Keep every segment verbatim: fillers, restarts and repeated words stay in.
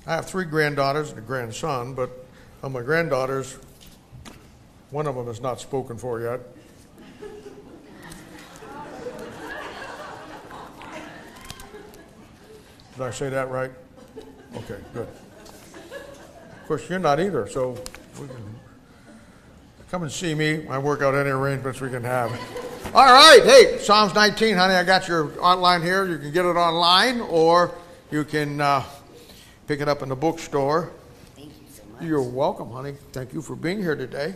I have three granddaughters and a grandson, but of my granddaughters, one of them is not spoken for yet. Did I say that right? Okay, good. Of course, you're not either, so we can come and see me. I work out any arrangements we can have. All right, hey, Psalms nineteen, honey, I got your outline here. You can get it online, or you can uh, pick it up in the bookstore. Thank you so much. You're welcome, honey. Thank you for being here today.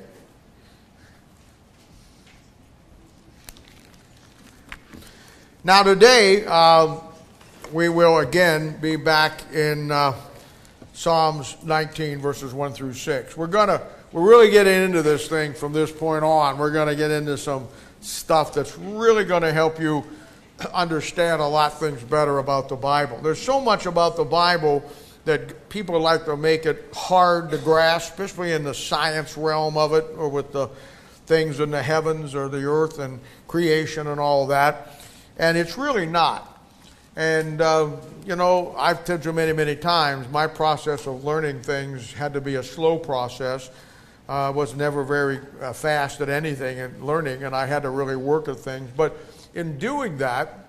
Now today, uh, we will again be back in uh, Psalms nineteen, verses one through six. We're gonna, we're really getting into this thing from this point on. We're gonna get into some stuff that's really gonna help you understand a lot of things better about the Bible. There's so much about the Bible that people like to make it hard to grasp, especially in the science realm of it, or with the things in the heavens or the earth and creation and all that. And it's really not. And, uh, you know, I've told you many, many times, my process of learning things had to be a slow process. I uh, was never very uh, fast at anything and learning, and I had to really work at things. But in doing that,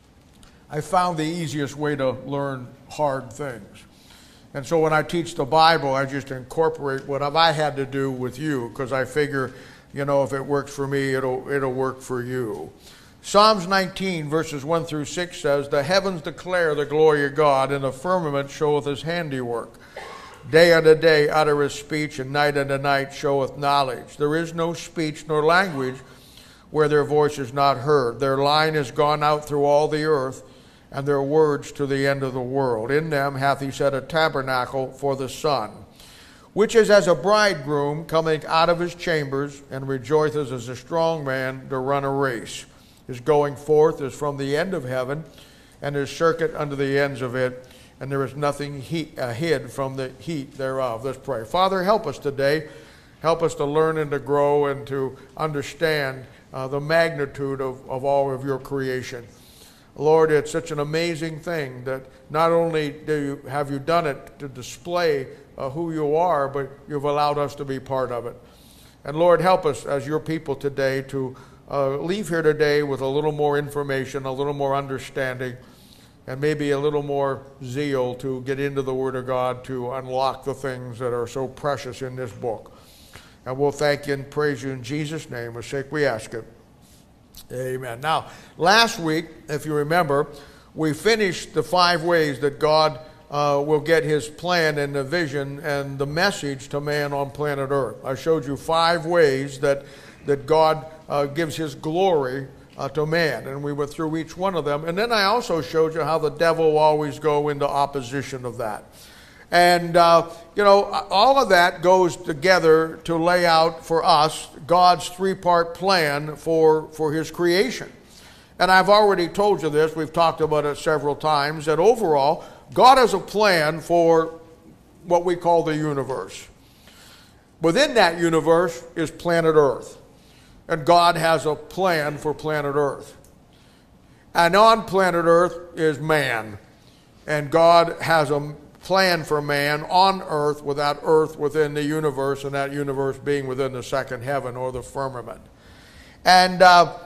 I found the easiest way to learn hard things. And so when I teach the Bible, I just incorporate what have I had to do with you, because I figure, you know, if it works for me, it'll, it'll work for you. Psalms nineteen, verses one through six says, "The heavens declare the glory of God, and the firmament showeth his handiwork. Day unto day uttereth speech, and night unto night showeth knowledge. There is no speech nor language where their voice is not heard. Their line is gone out through all the earth, and their words to the end of the world. In them hath he set a tabernacle for the sun, which is as a bridegroom coming out of his chambers, and rejoiceth as a strong man to run a race. His going forth is from the end of heaven, and his circuit unto the ends of it, and there is nothing he, uh, hid from the heat thereof." Let's pray. Father, help us today. Help us to learn and to grow and to understand uh, the magnitude of, of all of your creation. Lord, it's such an amazing thing that not only do you, have you done it to display uh, who you are, but you've allowed us to be part of it. And Lord, help us as your people today to Uh, leave here today with a little more information, a little more understanding, and maybe a little more zeal to get into the Word of God to unlock the things that are so precious in this book. And we'll thank you and praise you in Jesus' name. For sake we ask it. Amen. Now, last week, if you remember, we finished the five ways that God uh, will get his plan and the vision and the message to man on planet Earth. I showed you five ways that, that God Uh, gives his glory uh, to man, and we went through each one of them. And then I also showed you how the devil will always go into opposition of that. And uh, you know, all of that goes together to lay out for us God's three-part plan for for his creation. And I've already told you this, we've talked about it several times, that overall God has a plan for what we call the universe. Within that universe is planet Earth. And God has a plan for planet Earth. And on planet Earth is man. And God has a plan for man on Earth, with that Earth within the universe, and that universe being within the second heaven or the firmament. And uh,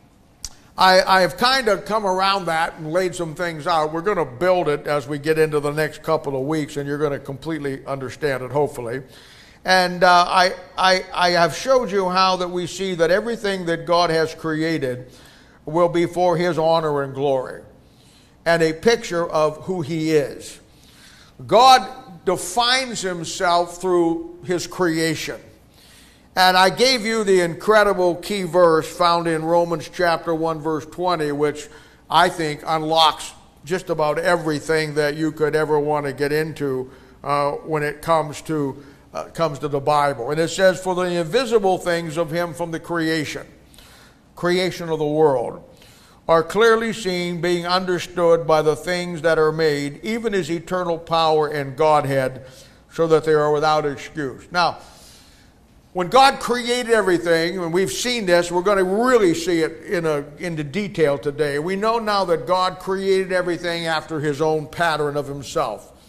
I, I have kind of come around that and laid some things out. We're going to build it as we get into the next couple of weeks, and you're going to completely understand it, hopefully. And uh, I, I, I have showed you how that we see that everything that God has created will be for his honor and glory, and a picture of who he is. God defines himself through his creation. And I gave you the incredible key verse found in Romans chapter one, verse twenty, which I think unlocks just about everything that you could ever want to get into uh, when it comes to Uh, comes to the Bible. And it says, "For the invisible things of him from the creation, creation of the world, are clearly seen, being understood by the things that are made, even his eternal power and Godhead, so that they are without excuse." Now, when God created everything, and we've seen this, we're going to really see it in a, into detail today. We know now that God created everything after his own pattern of himself.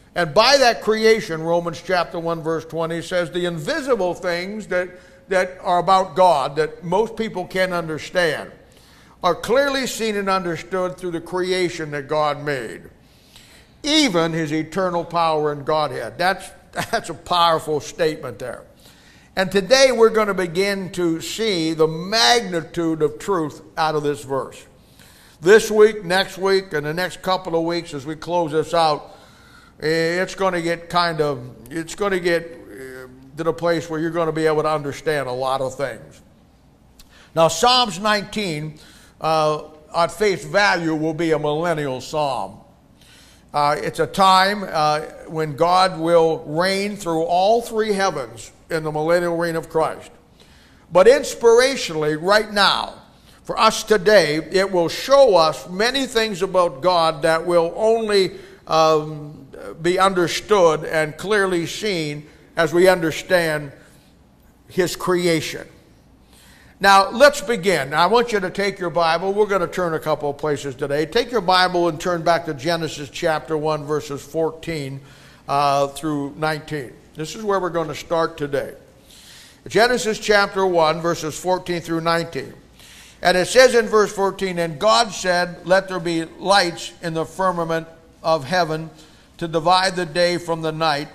And by that creation, Romans chapter one, verse twenty says, the invisible things that, that are about God, that most people can't understand, are clearly seen and understood through the creation that God made. Even his eternal power and Godhead. That's, that's a powerful statement there. And today we're going to begin to see the magnitude of truth out of this verse. This week, next week, and the next couple of weeks as we close this out, it's going to get kind of, it's going to get to the place where you're going to be able to understand a lot of things. Now, Psalms nineteen, uh, at face value, will be a millennial psalm. Uh, it's a time uh, when God will reign through all three heavens in the millennial reign of Christ. But inspirationally, right now, for us today, it will show us many things about God that will only um, be understood and clearly seen as we understand his creation. Now, let's begin. I want you to take your Bible. We're going to turn a couple of places today. Take your Bible and turn back to Genesis chapter one, verses fourteen uh, through nineteen. This is where we're going to start today. Genesis chapter one, verses fourteen through nineteen. And it says in verse fourteen, and God said, let there be lights in the firmament of heaven to divide the day from the night,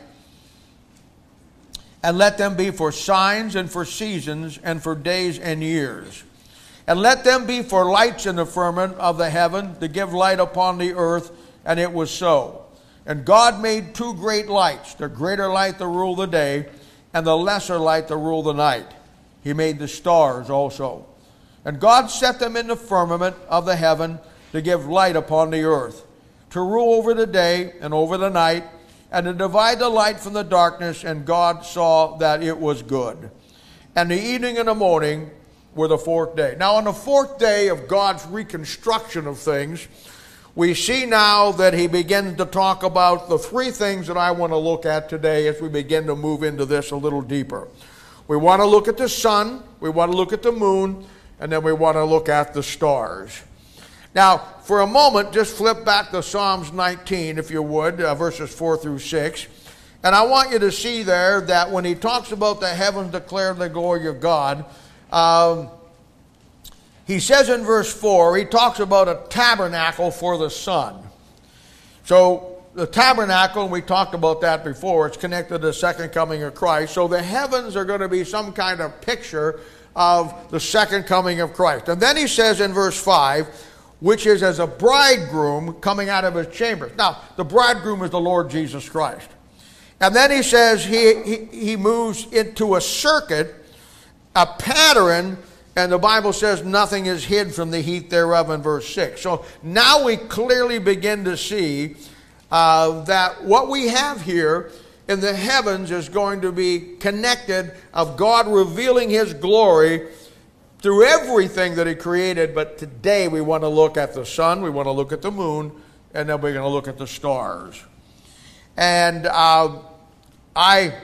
and let them be for signs and for seasons and for days and years. And let them be for lights in the firmament of the heaven to give light upon the earth. And it was so. And God made two great lights, the greater light to rule the day, and the lesser light to rule the night. He made the stars also. And God set them in the firmament of the heaven to give light upon the earth, to rule over the day and over the night, and to divide the light from the darkness. And God saw that it was good. And the evening and the morning were the fourth day. Now, on the fourth day of God's reconstruction of things, we see now that he begins to talk about the three things that I want to look at today as we begin to move into this a little deeper. We want to look at the sun, we want to look at the moon, and then we want to look at the stars. Now, for a moment, just flip back to Psalms nineteen, if you would, uh, verses four through six. And I want you to see there that when he talks about the heavens declare the glory of God, um, he says in verse four, he talks about a tabernacle for the sun. So the tabernacle, and we talked about that before, it's connected to the second coming of Christ. So the heavens are going to be some kind of picture of the second coming of Christ. And then he says in verse five, which is as a bridegroom coming out of his chambers. Now, the bridegroom is the Lord Jesus Christ. And then he says he, he, he moves into a circuit, a pattern, and the Bible says nothing is hid from the heat thereof in verse six. So now we clearly begin to see uh, that what we have here in the heavens is going to be connected of God revealing his glory through everything that he created. But today we want to look at the sun, we want to look at the moon, and then we're going to look at the stars. And uh, I,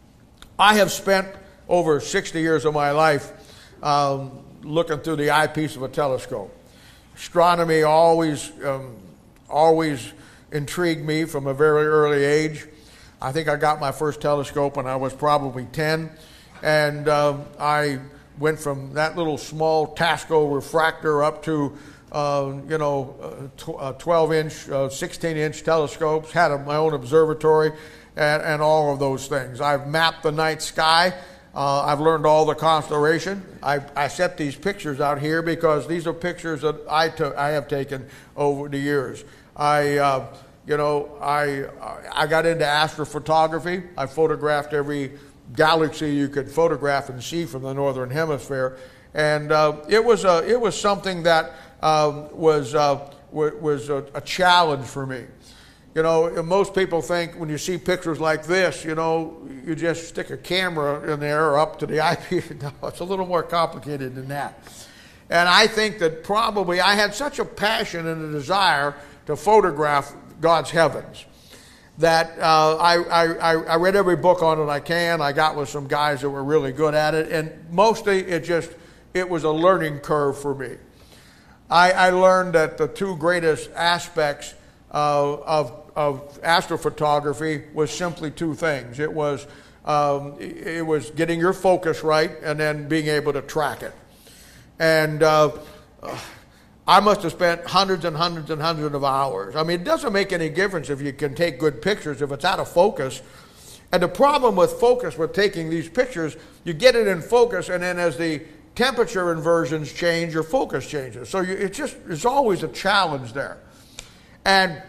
I have spent over sixty years of my life um, looking through the eyepiece of a telescope. Astronomy always, um, always intrigued me from a very early age. I think I got my first telescope when I was probably ten, and um, I went from that little small Tasco refractor up to, uh, you know, twelve inch, uh, sixteen inch telescopes, had a, my own observatory, and, and all of those things. I've mapped the night sky. Uh, I've learned all the constellation. I, I set these pictures out here because these are pictures that I, took, I have taken over the years. I, uh, you know, I, I got into astrophotography. I photographed every galaxy you could photograph and see from the northern hemisphere, and uh, it was a it was something that um, was uh, was a, a challenge for me. You know, most people think when you see pictures like this, you know, you just stick a camera in there or up to the eyepiece. No, it's a little more complicated than that. And I think that probably I had such a passion and a desire to photograph God's heavens that uh, I, I, I read every book on it I can. I got with some guys that were really good at it, and mostly it just, it was a learning curve for me. I, I learned that the two greatest aspects uh, of, of astrophotography was simply two things. It was, um, it was getting your focus right and then being able to track it. And uh, I must have spent hundreds and hundreds and hundreds of hours. I mean, it doesn't make any difference if you can take good pictures if it's out of focus. And the problem with focus, with taking these pictures, you get it in focus, and then as the temperature inversions change, your focus changes. So you, it's just, it's always a challenge there. And,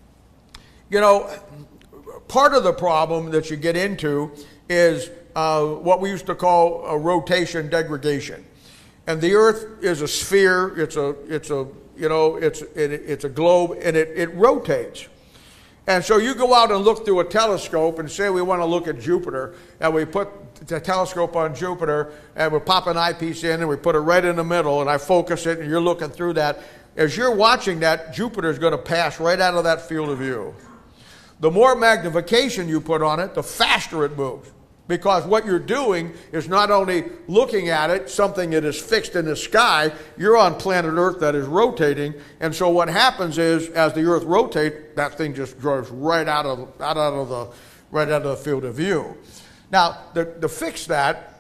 you know, part of the problem that you get into is uh, what we used to call a rotation degradation. And the Earth is a sphere, it's a, it's a, you know, it's, it, it's a globe, and it, it rotates. And so you go out and look through a telescope and say we want to look at Jupiter, and we put the telescope on Jupiter, and we pop an eyepiece in, and we put it right in the middle, and I focus it, and you're looking through that. As you're watching that, Jupiter is going to pass right out of that field of view. The more magnification you put on it, the faster it moves. Because what you're doing is not only looking at it, something that is fixed in the sky, you're on planet Earth that is rotating, and so what happens is, as the Earth rotates, that thing just drives right out of, out, out of the, right out of the field of view. Now, to, to fix that,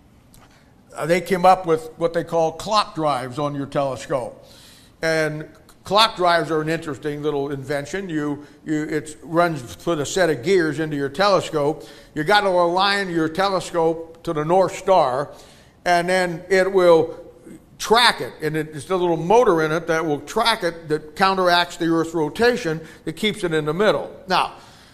uh, they came up with what they call clock drives on your telescope. And clock drives are an interesting little invention. You, you, it runs put a set of gears into your telescope. You got to align your telescope to the North Star, and then it will track it. And it's a little motor in it that will track it that counteracts the Earth's rotation that keeps it in the middle. Now,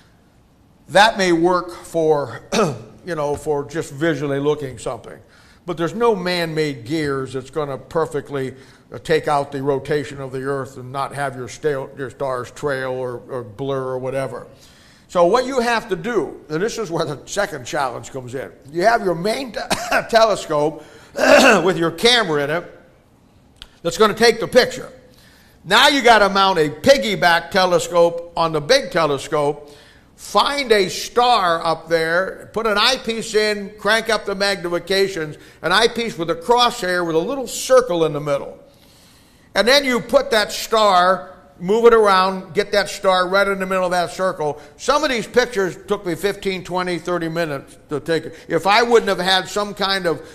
that may work for, you know, for just visually looking something. But there's no man-made gears that's going to perfectly take out the rotation of the Earth and not have your, stale, your stars trail or, or blur or whatever. So what you have to do, and this is where the second challenge comes in. You have your main t telescope with your camera in it that's going to take the picture. Now you got to mount a piggyback telescope on the big telescope, find a star up there, put an eyepiece in, crank up the magnifications, an eyepiece with a crosshair with a little circle in the middle. And then you put that star, move it around, get that star right in the middle of that circle. Some of these pictures took me fifteen, twenty, thirty minutes to take it. If I wouldn't have had some kind of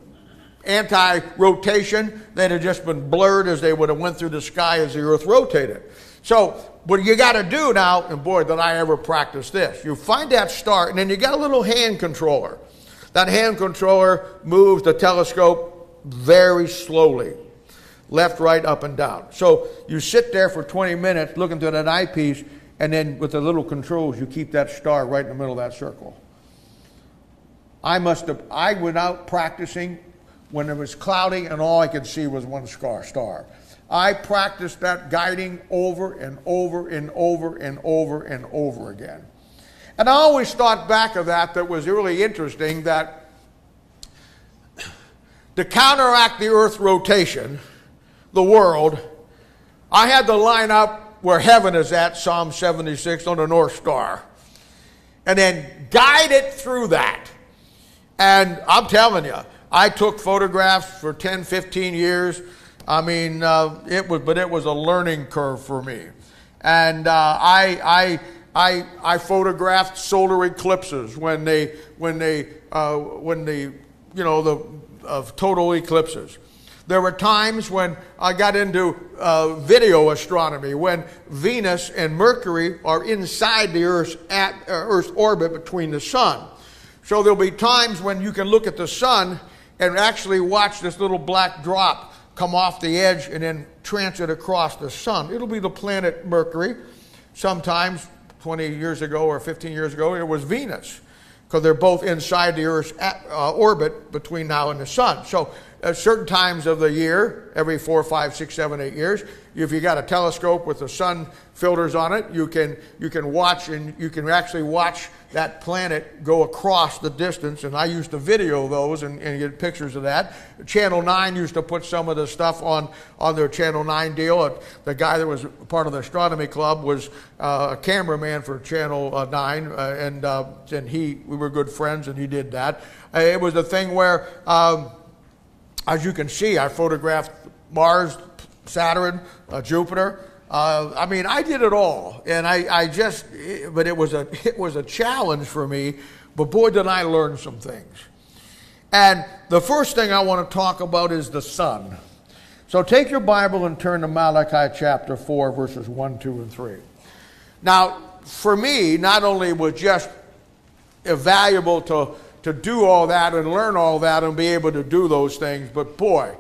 anti-rotation, they'd have just been blurred as they would have went through the sky as the Earth rotated. So what you got to do now, and boy, did I ever practice this, you find that star, and then you got a little hand controller. That hand controller moves the telescope very slowly, left, right, up, and down. So you sit there for twenty minutes looking through that eyepiece, and then with the little controls, you keep that star right in the middle of that circle. I must have, I went out practicing when it was cloudy, and all I could see was one star. star. I practiced that guiding over and over and over and over and over again. And I always thought back of that that was really interesting, that to counteract the Earth's rotation, the world, I had to line up where heaven is at, Psalm seventy-six, on the North Star, and then guide it through that. And I'm telling you, I took photographs for ten, fifteen years. I mean, uh, it was, but it was a learning curve for me. And uh, I, I, I, I photographed solar eclipses when they, when they, uh, when the, you know, the uh, total eclipses. There were times when I got into uh, video astronomy, when Venus and Mercury are inside the Earth's, at, uh, Earth's orbit between the sun. So there'll be times when you can look at the sun and actually watch this little black drop come off the edge and then transit across the sun. It'll be the planet Mercury. Sometimes, twenty years ago or fifteen years ago, it was Venus, because they're both inside the Earth's at, uh, orbit between now and the sun. So at certain times of the year, every four, five, six, seven, eight years, if you got a telescope with the sun filters on it, you can, you can watch, and you can actually watch that planet go across the distance. And I used to video those and, and get pictures of that. Channel nine used to put some of the stuff on, on their Channel nine deal. The guy that was part of the astronomy club was uh, a cameraman for Channel uh, nine, uh, and, uh, and he, we were good friends, and he did that. Uh, it was a thing where, um, as you can see, I photographed Mars, Saturn, uh, Jupiter. Uh, I mean, I did it all, and I, I just, but it was a it was a challenge for me. But boy, did I learn some things. And the first thing I want to talk about is the sun. So take your Bible and turn to Malachi chapter four, verses one, two, and three. Now, for me, not only was just valuable to to do all that and learn all that and be able to do those things, but boy,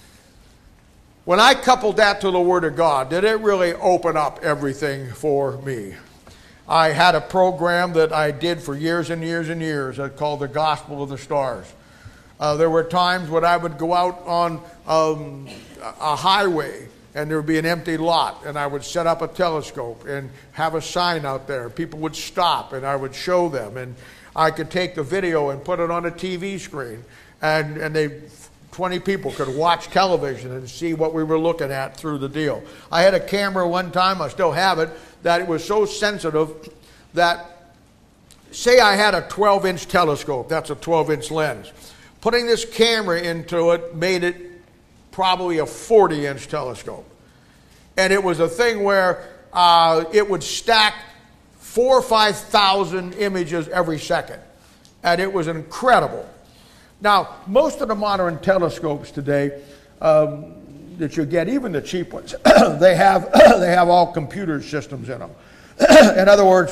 when I coupled that to the Word of God, did it really open up everything for me. I had a program that I did for years and years and years called the Gospel of the Stars. Uh, there were times when I would go out on um, a highway and there would be an empty lot, and I would set up a telescope and have a sign out there. People would stop and I would show them, and I could take the video and put it on a T V screen, and, and they... twenty people could watch television and see what we were looking at through the deal. I had a camera one time, I still have it, that it was so sensitive that, say I had a twelve inch telescope, that's a twelve inch lens. Putting this camera into it made it probably a forty inch telescope. And it was a thing where uh, it would stack four or five thousand images every second. And it was incredible. Now, most of the modern telescopes today um, that you get, even the cheap ones, they have they have all computer systems in them. In other words,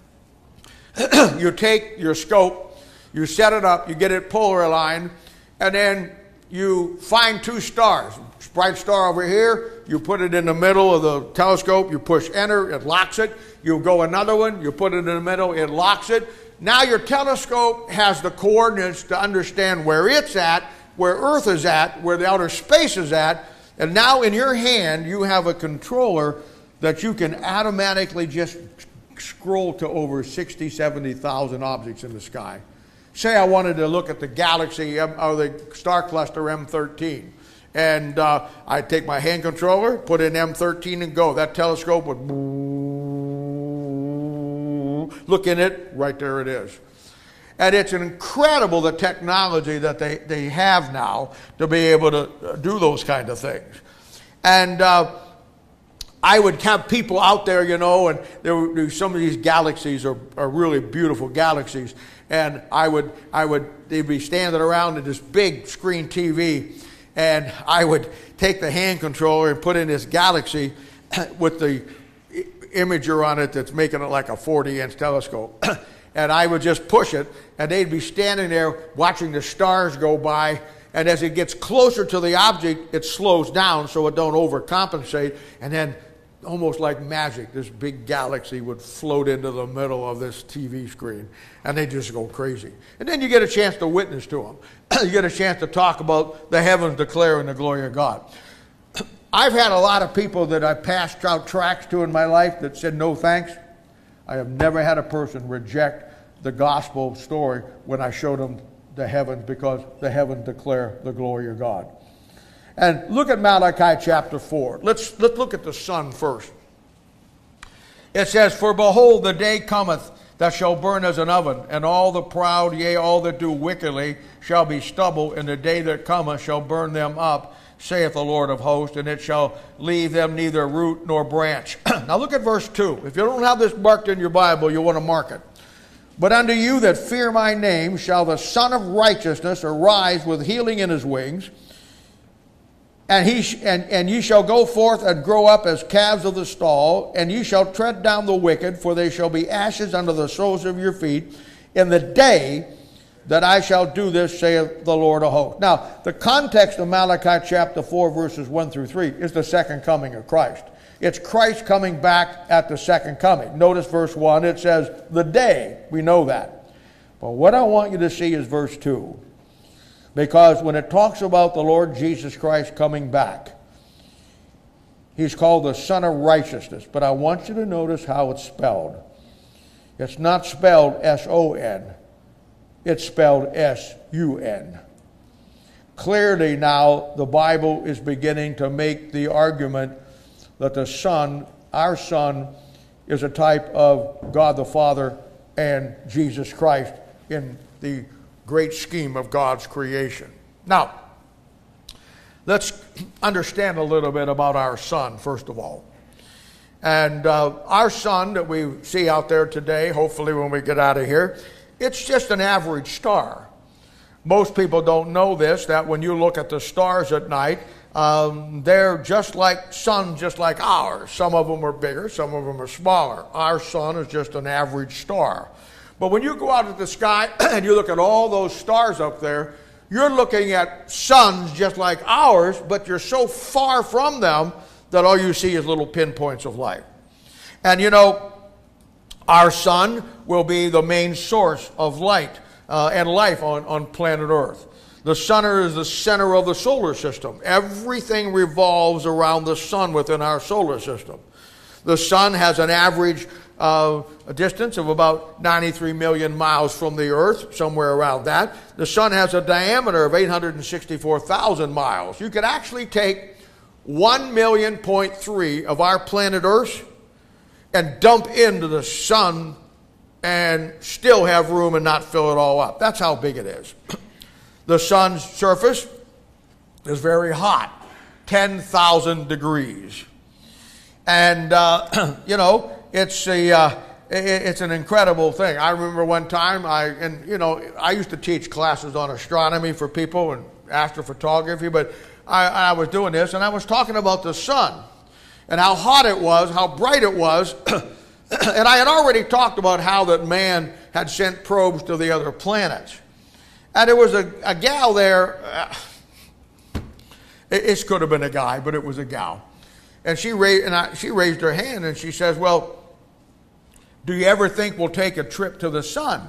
you take your scope, you set it up, you get it polar aligned, and then you find two stars. Bright star over here, you put it in the middle of the telescope, you push enter, it locks it. You go another one, you put it in the middle, it locks it. Now your telescope has the coordinates to understand where it's at, where Earth is at, where the outer space is at, and now in your hand you have a controller that you can automatically just scroll to over sixty, seventy thousand objects in the sky. Say I wanted to look at the galaxy or the star cluster M thirteen, and uh, I'd take my hand controller, put in M thirteen and go. That telescope would look in it, right there it is. And it's incredible the technology that they, they have now to be able to do those kind of things. And uh, I would have people out there, you know, and there were, some of these galaxies are, are really beautiful galaxies. And I would, I would, they'd be standing around in this big screen T V, and I would take the hand controller and put in this galaxy with the imager on it that's making it like a forty inch telescope. And I would just push it, and they'd be standing there watching the stars go by, and as it gets closer to the object, it slows down so it don't overcompensate, and then almost like magic, this big galaxy would float into the middle of this T V screen, and they just go crazy. And then you get a chance to witness to them. You get a chance to talk about the heavens declaring the glory of God. I've had a lot of people that I passed out tracts to in my life that said no thanks. I have never had a person reject the gospel story when I showed them the heavens, because the heavens declare the glory of God. And look at Malachi chapter four. Let's, let's look at the sun first. It says, "For behold, the day cometh that shall burn as an oven, and all the proud, yea, all that do wickedly, shall be stubble, and the day that cometh shall burn them up, saith the Lord of hosts, and it shall leave them neither root nor branch." Now look at verse two. If you don't have this marked in your Bible, you want to mark it. "But unto you that fear my name shall the Son of Righteousness arise with healing in his wings, and, he sh- and, and ye shall go forth and grow up as calves of the stall, and ye shall tread down the wicked, for they shall be ashes under the soles of your feet in the day that I shall do this, saith the Lord of hosts." Now, the context of Malachi chapter four, verses one through three, is the second coming of Christ. It's Christ coming back at the second coming. Notice verse one, it says, the day. We know that. But what I want you to see is verse two. Because when it talks about the Lord Jesus Christ coming back, he's called the Son of Righteousness. But I want you to notice how it's spelled. It's not spelled S O N. It's spelled S U N. Clearly now the Bible is beginning to make the argument that the Son, our Son, is a type of God the Father and Jesus Christ in the great scheme of God's creation. Now, let's understand a little bit about our Son, first of all. And uh, our sun that we see out there today, hopefully when we get out of here, it's just an average star. Most people don't know this, that when you look at the stars at night, um, they're just like suns, just like ours. Some of them are bigger, some of them are smaller. Our sun is just an average star. But when you go out at the sky and you look at all those stars up there, you're looking at suns just like ours, but you're so far from them that all you see is little pinpoints of light. And you know, our sun will be the main source of light uh, and life on, on planet Earth. The sun is the center of the solar system. Everything revolves around the sun within our solar system. The sun has an average uh, a distance of about ninety-three million miles from the Earth, somewhere around that. The sun has a diameter of eight hundred sixty-four thousand miles. You could actually take one million point three of our planet Earth and dump into the sun and still have room and not fill it all up. That's how big it is. The sun's surface is very hot, ten thousand degrees. And, uh, you know, it's a, uh, it's an incredible thing. I remember one time, I and you know, I used to teach classes on astronomy for people and astrophotography, but I, I was doing this, and I was talking about the sun and how hot it was, how bright it was, and I had already talked about how that man had sent probes to the other planets. And there was a, a gal there, uh, it, it could have been a guy, but it was a gal. And she raised, and I, she raised her hand and she says, well, do you ever think we'll take a trip to the sun?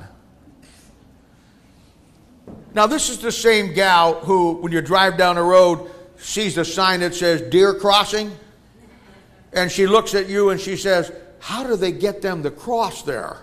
Now, this is the same gal who, when you drive down the road, sees a sign that says deer crossing. And she looks at you and she says, how do they get them to cross there?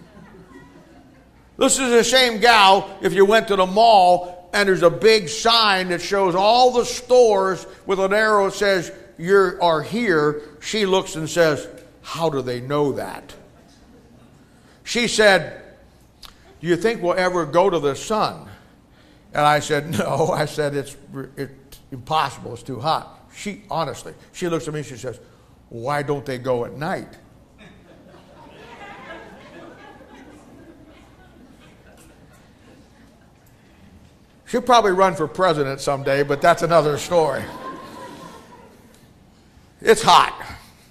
This is the same gal if you went to the mall and there's a big sign that shows all the stores with an arrow that says, you are here. She looks and says, how do they know that? She said, do you think we'll ever go to the sun? And I said, no. I said, it's, it's impossible. It's too hot. She, honestly, she looks at me and she says, why don't they go at night? She'll probably run for president someday, but that's another story. It's hot.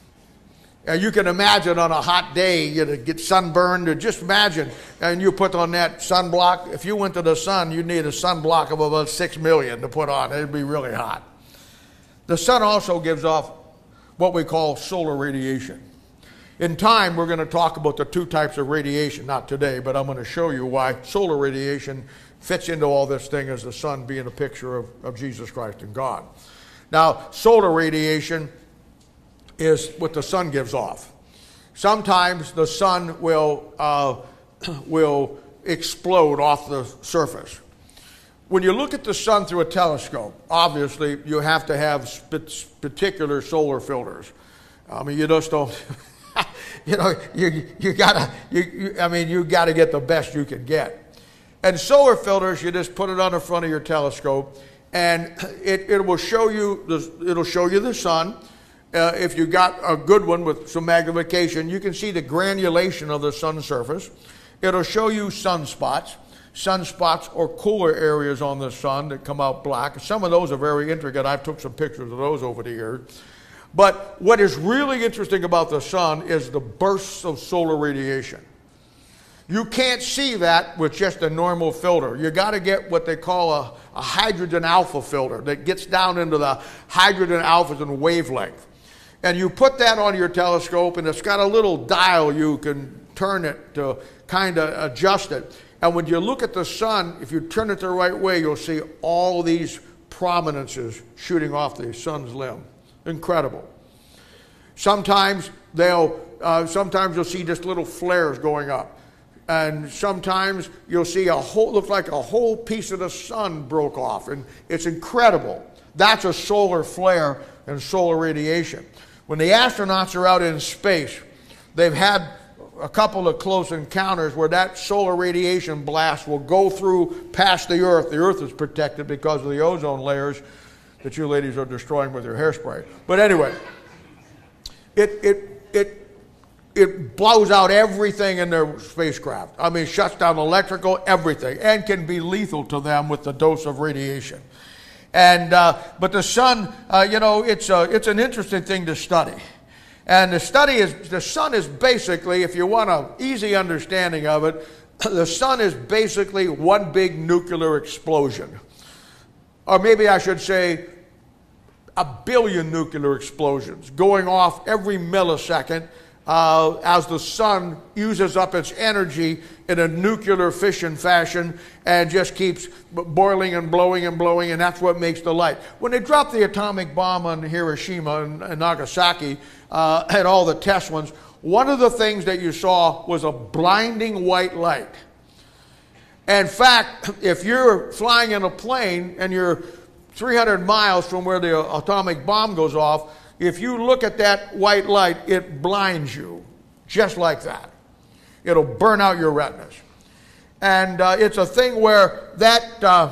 And you can imagine on a hot day, you know, get sunburned, or just imagine, and you put on that sunblock. If you went to the sun, you'd need a sunblock of about six million to put on. It'd be really hot. The sun also gives off what we call solar radiation. In time, we're going to talk about the two types of radiation, not today, but I'm going to show you why solar radiation fits into all this thing as the sun being a picture of, of Jesus Christ and God. Now, solar radiation is what the sun gives off. Sometimes the sun will, uh, will explode off the surface. When you look at the sun through a telescope, obviously you have to have sp- particular solar filters. I mean, you just don't, you know, you, you gotta, you, you, I mean, you gotta get the best you can get. And solar filters, you just put it on the front of your telescope, and it, it will show you the, it'll show you the sun. Uh, if you got a good one with some magnification, you can see the granulation of the sun surface. It'll show you sunspots. Sunspots or cooler areas on the sun that come out black. Some of those are very intricate. I've took some pictures of those over the years. But what is really interesting about the sun is the bursts of solar radiation. You can't see that with just a normal filter. You got to get what they call a, a hydrogen alpha filter that gets down into the hydrogen alphas and wavelength. And you put that on your telescope, and it's got a little dial you can turn it to kind of adjust it. And when you look at the sun, if you turn it the right way, you'll see all these prominences shooting off the sun's limb. Incredible. Sometimes they'll, uh, sometimes you'll see just little flares going up. And sometimes you'll see a whole, looks like a whole piece of the sun broke off. And it's incredible. That's a solar flare and solar radiation. When the astronauts are out in space, they've had a couple of close encounters where that solar radiation blast will go through past the Earth. The Earth is protected because of the ozone layers that you ladies are destroying with your hairspray. But anyway, it, it it it blows out everything in their spacecraft. I mean, shuts down electrical, everything, and can be lethal to them with the dose of radiation. And uh, but the sun, uh, you know, it's a, it's an interesting thing to study. And the study is, the sun is basically, if you want an easy understanding of it, the sun is basically one big nuclear explosion. Or maybe I should say a billion nuclear explosions going off every millisecond uh, as the sun uses up its energy in a nuclear fission fashion and just keeps boiling and blowing and blowing, and that's what makes the light. When they dropped the atomic bomb on Hiroshima and, and Nagasaki uh, and all the test ones, one of the things that you saw was a blinding white light. In fact, if you're flying in a plane and you're three hundred miles from where the atomic bomb goes off, if you look at that white light, it blinds you, just like that. It'll burn out your retinas. And uh, it's a thing where that, uh,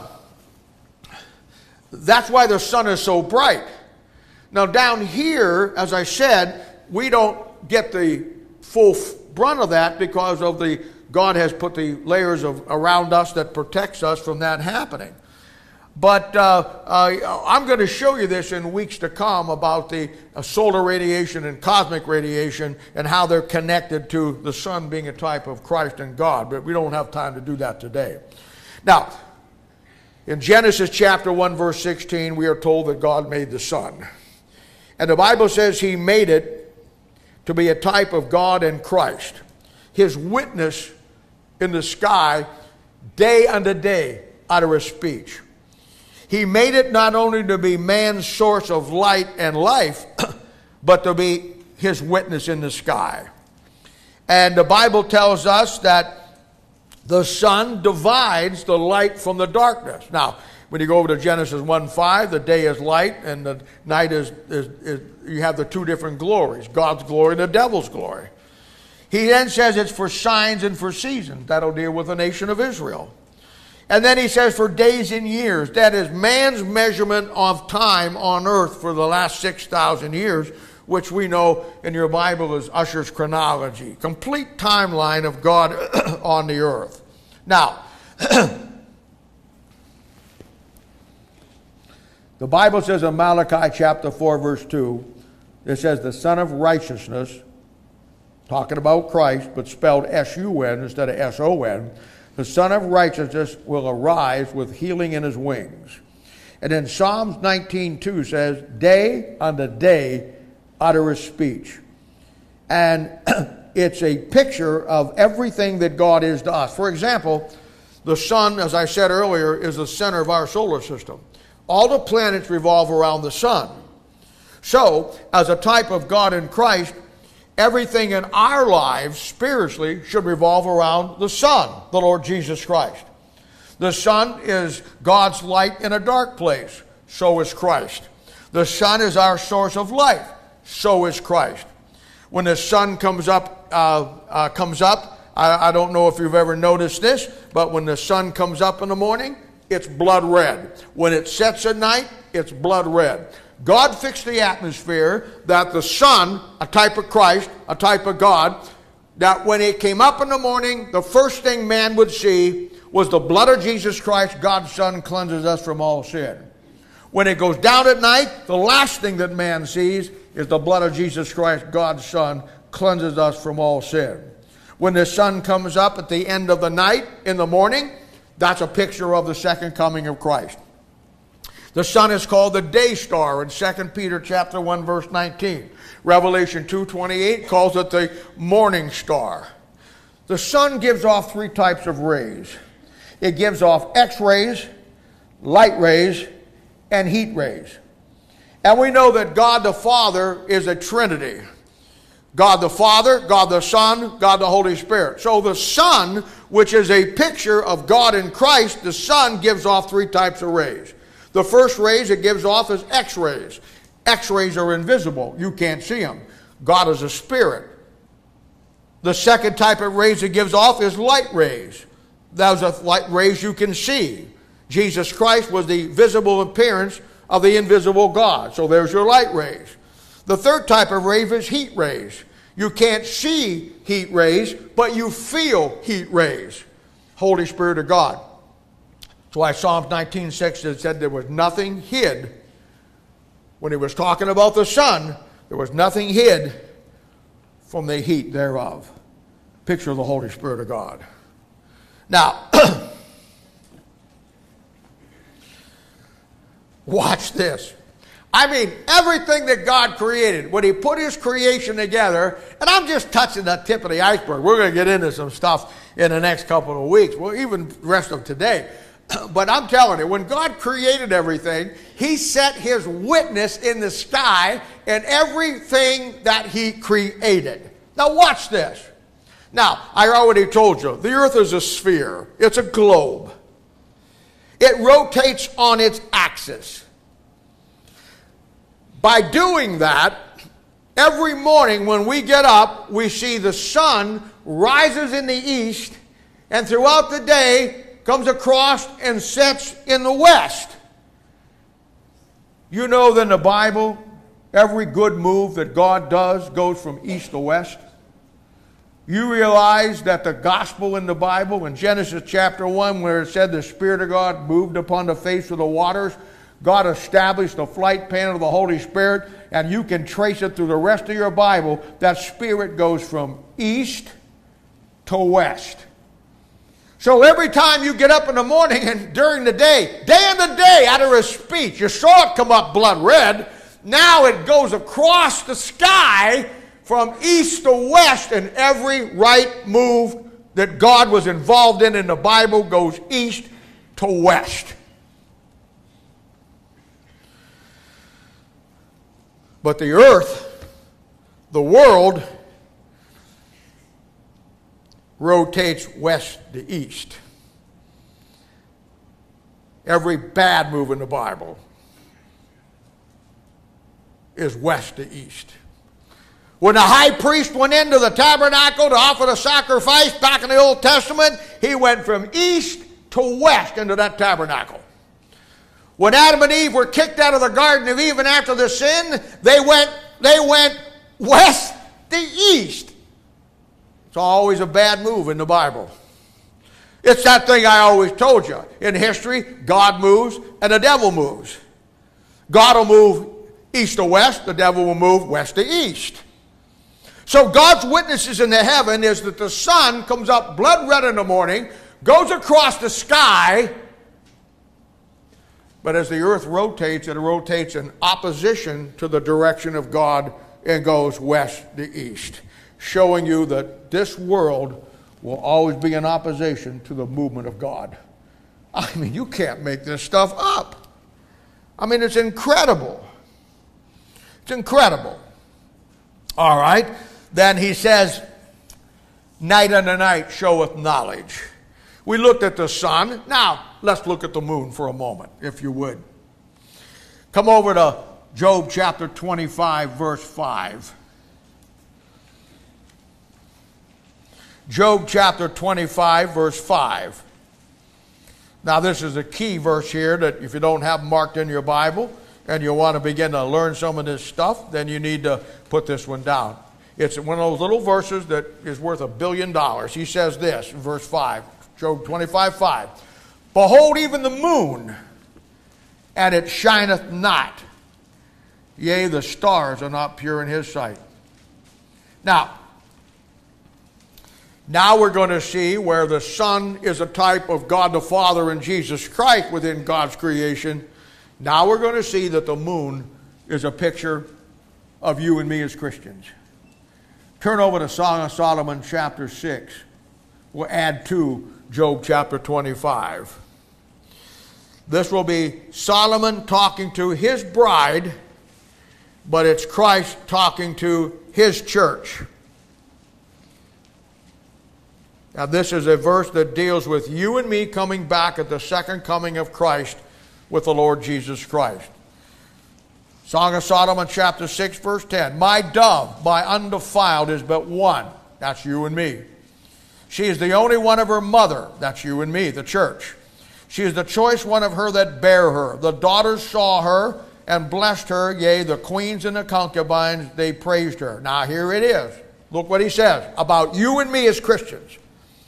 that's why the sun is so bright. Now down here, as I said, we don't get the full brunt of that because of the, God has put the layers of around us that protects us from that happening. But uh, uh, I'm going to show you this in weeks to come about the uh, solar radiation and cosmic radiation and how they're connected to the sun being a type of Christ and God. But we don't have time to do that today. Now, in Genesis chapter one, verse sixteen, we are told that God made the sun. And the Bible says he made it to be a type of God and Christ. His witness in the sky day unto day out of his speech. He made it not only to be man's source of light and life, but to be his witness in the sky. And the Bible tells us that the sun divides the light from the darkness. Now, when you go over to Genesis one five, the day is light and the night is, is, is, you have the two different glories, God's glory and the devil's glory. He then says it's for signs and for seasons. That'll deal with the nation of Israel. And then he says for days and years. That is man's measurement of time on earth for the last six thousand years, which we know in your Bible is Ussher's chronology. Complete timeline of God on the earth. Now, the Bible says in Malachi chapter four, verse two, it says the Son of Righteousness, talking about Christ, but spelled S U N instead of S O N, the Son of Righteousness will arise with healing in his wings. And then Psalms nineteen two says, day unto day utter his speech. And it's a picture of everything that God is to us. For example, the sun, as I said earlier, is the center of our solar system. All the planets revolve around the sun. So, as a type of God in Christ, everything in our lives, spiritually, should revolve around the sun, the Lord Jesus Christ. The sun is God's light in a dark place. So is Christ. The sun is our source of life. So is Christ. When the sun comes up, uh, uh, comes up, I, I don't know if you've ever noticed this, but when the sun comes up in the morning, it's blood red. When it sets at night, it's blood red. God fixed the atmosphere that the sun, a type of Christ, a type of God, that when it came up in the morning, the first thing man would see was the blood of Jesus Christ, God's Son, cleanses us from all sin. When it goes down at night, the last thing that man sees is the blood of Jesus Christ, God's Son, cleanses us from all sin. When the sun comes up at the end of the night in the morning, that's a picture of the second coming of Christ. The sun is called the day star in Second Peter chapter one, verse nineteen. Revelation two twenty-eight calls it the morning star. The sun gives off three types of rays. It gives off X-rays, light rays, and heat rays. And we know that God the Father is a Trinity. God the Father, God the Son, God the Holy Spirit. So the sun, which is a picture of God in Christ, the sun gives off three types of rays. The first rays it gives off is X-rays. X-rays are invisible. You can't see them. God is a spirit. The second type of rays it gives off is light rays. Those are light rays you can see. Jesus Christ was the visible appearance of the invisible God. So there's your light rays. The third type of ray is heat rays. You can't see heat rays, but you feel heat rays. Holy Spirit of God. That's why Psalms nineteen six said there was nothing hid. When he was talking about the sun, there was nothing hid from the heat thereof. Picture of the Holy Spirit of God. Now, watch this. I mean, everything that God created, when he put his creation together, and I'm just touching the tip of the iceberg. We're going to get into some stuff in the next couple of weeks, well, even the rest of today. But I'm telling you, when God created everything, he set his witness in the sky in everything that he created. Now watch this. Now, I already told you, the earth is a sphere. It's a globe. It rotates on its axis. By doing that, every morning when we get up, we see the sun rises in the east, and throughout the day comes across and sets in the west. You know that in the Bible, every good move that God does goes from east to west. You realize that the gospel in the Bible, in Genesis chapter one, where it said the Spirit of God moved upon the face of the waters, God established the flight path of the Holy Spirit, and you can trace it through the rest of your Bible. That Spirit goes from east to west. So every time you get up in the morning and during the day, day and the day out of his speech, you saw it come up blood red. Now it goes across the sky from east to west, and every right move that God was involved in in the Bible goes east to west. But the earth, the world, rotates west to east. Every bad move in the Bible is west to east. When the high priest went into the tabernacle to offer the sacrifice back in the Old Testament, he went from east to west into that tabernacle. When Adam and Eve were kicked out of the Garden of Eden after the sin, they went, they went west to east. It's always a bad move in the Bible. It's that thing I always told you. In history, God moves and the devil moves. God will move east to west, the devil will move west to east. So God's witnesses in the heaven is that the sun comes up blood red in the morning, goes across the sky, but as the earth rotates, it rotates in opposition to the direction of God and goes west to east, showing you that this world will always be in opposition to the movement of God. I mean, you can't make this stuff up. I mean, it's incredible. It's incredible. All right. Then he says, night unto night showeth knowledge. We looked at the sun. Now, let's look at the moon for a moment, if you would. Come over to Job chapter twenty-five, verse five. Job chapter twenty-five, verse five. Now, this is a key verse here that if you don't have marked in your Bible and you want to begin to learn some of this stuff, then you need to put this one down. It's one of those little verses that is worth a billion dollars. He says this in verse five, Job twenty-five, five. Behold, even the moon, and it shineth not. Yea, the stars are not pure in his sight. Now, now we're going to see where the sun is a type of God the Father and Jesus Christ within God's creation. Now we're going to see that the moon is a picture of you and me as Christians. Turn over to Song of Solomon chapter six. We'll add to Job chapter twenty-five. This will be Solomon talking to his bride, but it's Christ talking to his church. Now this is a verse that deals with you and me coming back at the second coming of Christ with the Lord Jesus Christ. Song of Solomon chapter six, verse ten. My dove, my undefiled, is but one. That's you and me. She is the only one of her mother. That's you and me, the church. She is the choice one of her that bare her. The daughters saw her and blessed her. Yea, the queens and the concubines, they praised her. Now here it is. Look what he says about you and me as Christians.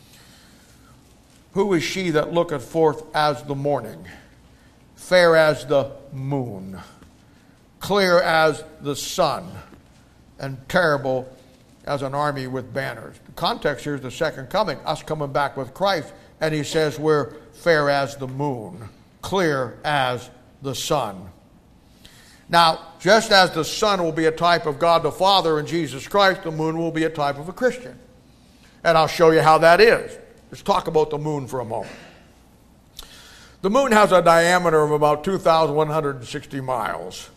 Who is she that looketh forth as the morning, fair as the moon, clear as the sun, and terrible as an army with banners? The context here is the second coming, us coming back with Christ. And he says we're fair as the moon, clear as the sun. Now, just as the sun will be a type of God the Father and Jesus Christ, the moon will be a type of a Christian. And I'll show you how that is. Let's talk about the moon for a moment. The moon has a diameter of about two thousand one hundred sixty miles.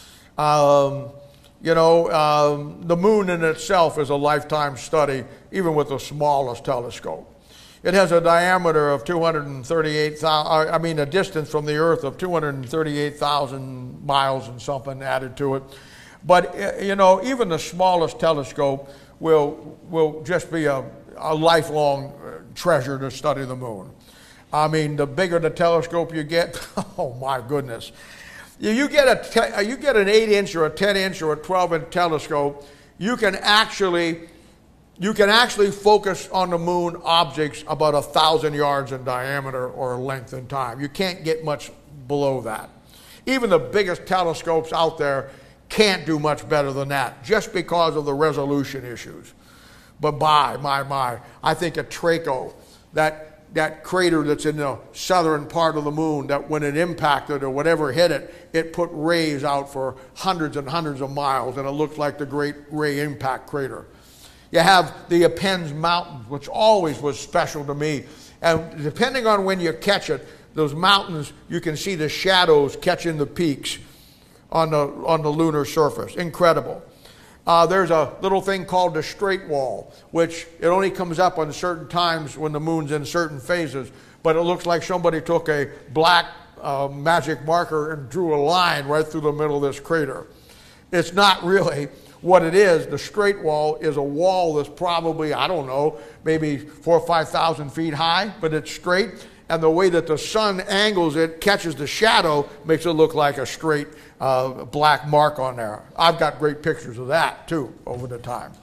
Um, you know, um, the moon in itself is a lifetime study, even with the smallest telescope. It has a diameter of two hundred thirty-eight thousand, I mean a distance from the Earth of two hundred thirty-eight thousand miles and something added to it. But, you know, even the smallest telescope will, will just be a, a lifelong treasure to study the moon. I mean, the bigger the telescope you get, oh my goodness. You get, a te- you get an eight inch or a ten inch or a twelve inch telescope, you can actually... You can actually focus on the moon objects about a thousand yards in diameter or length in time. You can't get much below that. Even the biggest telescopes out there can't do much better than that, just because of the resolution issues. But my, my, my, I think a Traco, that, that crater that's in the southern part of the moon, that when it impacted or whatever hit it, it put rays out for hundreds and hundreds of miles, and it looked like the Great Ray Impact Crater. You have the Appens Mountains, which always was special to me. And depending on when you catch it, those mountains, you can see the shadows catching the peaks on the, on the lunar surface. Incredible. Uh, there's a little thing called the Straight Wall, which it only comes up on certain times when the moon's in certain phases. But it looks like somebody took a black uh, magic marker and drew a line right through the middle of this crater. It's not really what it is. The Straight Wall is a wall that's probably, I don't know, maybe four or five thousand feet high, but it's straight. And the way that the sun angles it, catches the shadow, makes it look like a straight uh, black mark on there. I've got great pictures of that too over the time.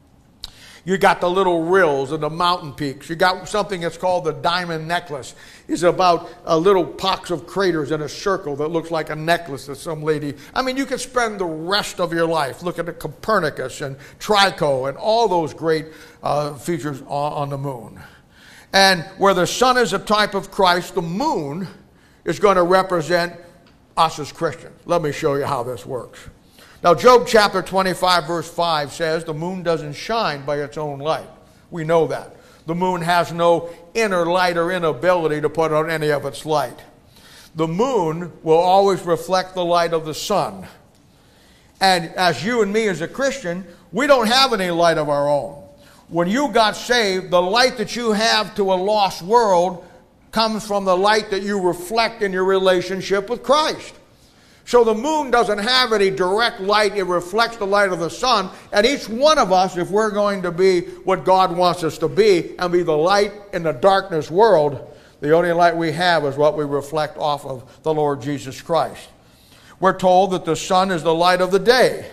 You got the little rills and the mountain peaks. You got something that's called the Diamond Necklace. It's about a little pox of craters in a circle that looks like a necklace that some lady... I mean, you could spend the rest of your life looking at Copernicus and Tycho and all those great uh, features on, on the moon. And where the sun is a type of Christ, the moon is going to represent us as Christians. Let me show you how this works. Now, Job chapter twenty-five, verse five says the moon doesn't shine by its own light. We know that. The moon has no inner light or inability to put out any of its light. The moon will always reflect the light of the sun. And as you and me as a Christian, we don't have any light of our own. When you got saved, the light that you have to a lost world comes from the light that you reflect in your relationship with Christ. So the moon doesn't have any direct light. It reflects the light of the sun. And each one of us, if we're going to be what God wants us to be and be the light in the darkness world, the only light we have is what we reflect off of the Lord Jesus Christ. We're told that the sun is the light of the day,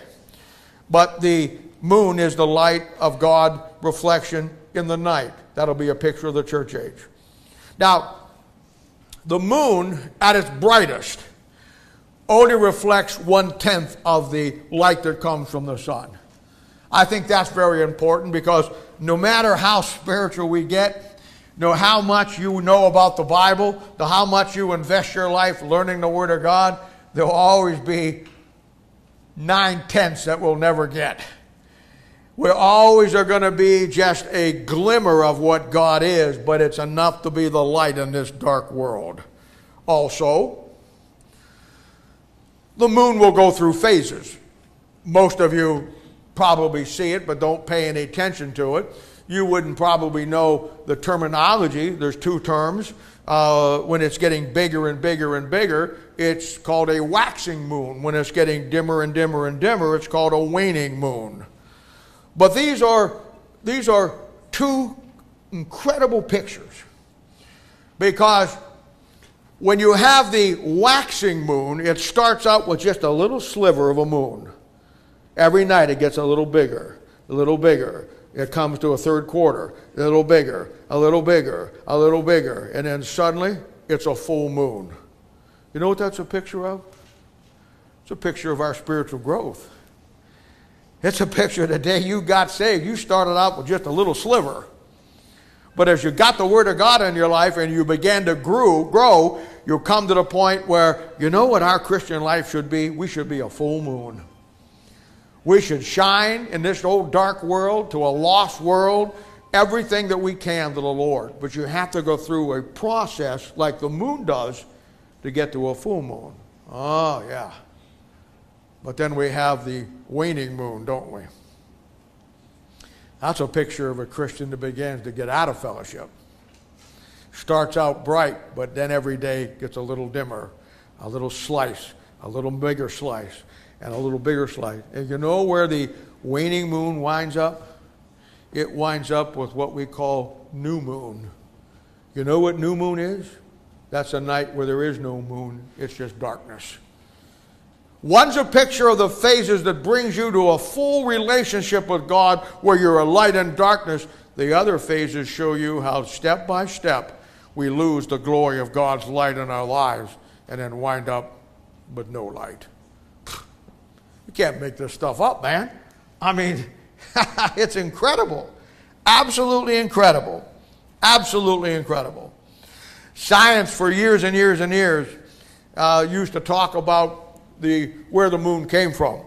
but the moon is the light of God reflection in the night. That'll be a picture of the church age. Now, the moon at its brightest only reflects one-tenth of the light that comes from the sun. I think that's very important because no matter how spiritual we get, no how much you know about the Bible, no how much you invest your life learning the Word of God, there will always be nine-tenths that we'll never get. We always are going to be just a glimmer of what God is, but it's enough to be the light in this dark world. Also, the moon will go through phases. Most of you probably see it, but don't pay any attention to it. You wouldn't probably know the terminology. There's two terms. Uh, when it's getting bigger and bigger and bigger, it's called a waxing moon. When it's getting dimmer and dimmer and dimmer, it's called a waning moon. But these are, these are two incredible pictures, because when you have the waxing moon, it starts out with just a little sliver of a moon. Every night it gets a little bigger. a little bigger. It comes to a third quarter, a little bigger, a little bigger, a little bigger, and then suddenly it's a full moon. You know what that's a picture of? It's a picture of our spiritual growth. It's a picture of the day you got saved. You started out with just a little sliver. But as you got the Word of God in your life and you began to grow, grow, you'll come to the point where, you know what our Christian life should be? We should be a full moon. We should shine in this old dark world to a lost world, everything that we can to the Lord. But you have to go through a process like the moon does to get to a full moon. Oh, yeah. But then we have the waning moon, don't we? That's a picture of a Christian that begins to get out of fellowship. Starts out bright, but then every day gets a little dimmer, a little slice, a little bigger slice, and a little bigger slice. And you know where the waning moon winds up? It winds up with what we call new moon. You know what new moon is? That's a night where there is no moon. It's just darkness. One's a picture of the phases that brings you to a full relationship with God where you're a light in darkness. The other phases show you how step by step we lose the glory of God's light in our lives and then wind up with no light. You can't make this stuff up, man. I mean, it's incredible. Absolutely incredible. Absolutely incredible. Science for years and years and years uh, used to talk about The, where the moon came from.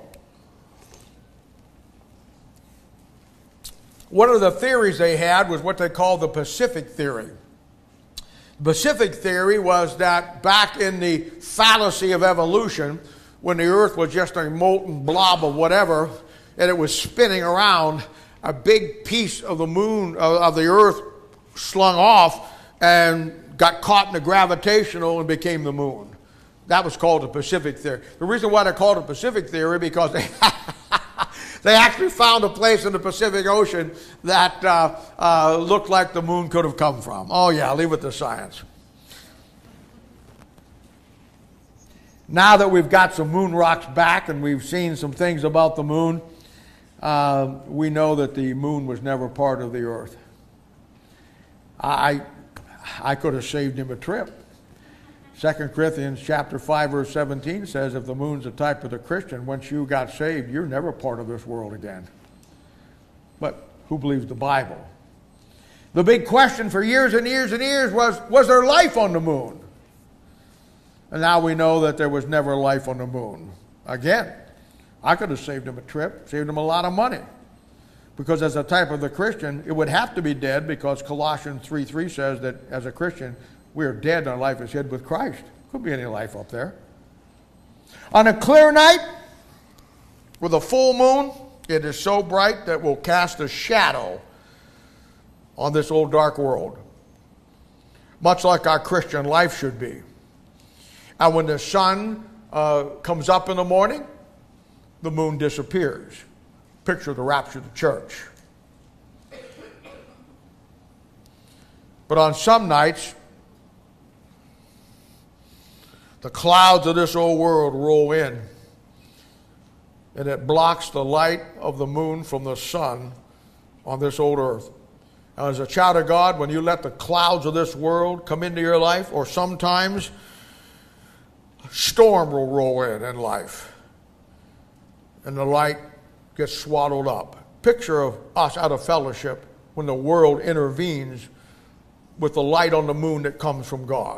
One of the theories they had was what they called the Pacific theory. The Pacific theory was that back in the fallacy of evolution, when the earth was just a molten blob of whatever, and it was spinning around, a big piece of the moon, of the earth, slung off and got caught in the gravitational and became the moon. That was called the Pacific theory. The reason why they called it Pacific theory because they they actually found a place in the Pacific Ocean that uh, uh, looked like the moon could have come from. Oh yeah, leave it to science. Now that we've got some moon rocks back and we've seen some things about the moon, uh, we know that the moon was never part of the earth. I I could have saved him a trip. Second Corinthians chapter five, verse seventeen says, if the moon's a type of the Christian, once you got saved, you're never part of this world again. But who believes the Bible? The big question for years and years and years was, was there life on the moon? And now we know that there was never life on the moon. Again, I could have saved him a trip, saved him a lot of money. Because as a type of the Christian, it would have to be dead because Colossians three three says that as a Christian, we are dead and our life is hid with Christ. Couldn't be any life up there. On a clear night, with a full moon, it is so bright that it will cast a shadow on this old dark world. Much like our Christian life should be. And when the sun uh, comes up in the morning, the moon disappears. Picture the rapture of the church. But on some nights, the clouds of this old world roll in, and it blocks the light of the moon from the sun on this old earth. Now, as a child of God, when you let the clouds of this world come into your life, or sometimes a storm will roll in in life, and the light gets swallowed up. Picture of us out of fellowship when the world intervenes with the light on the moon that comes from God.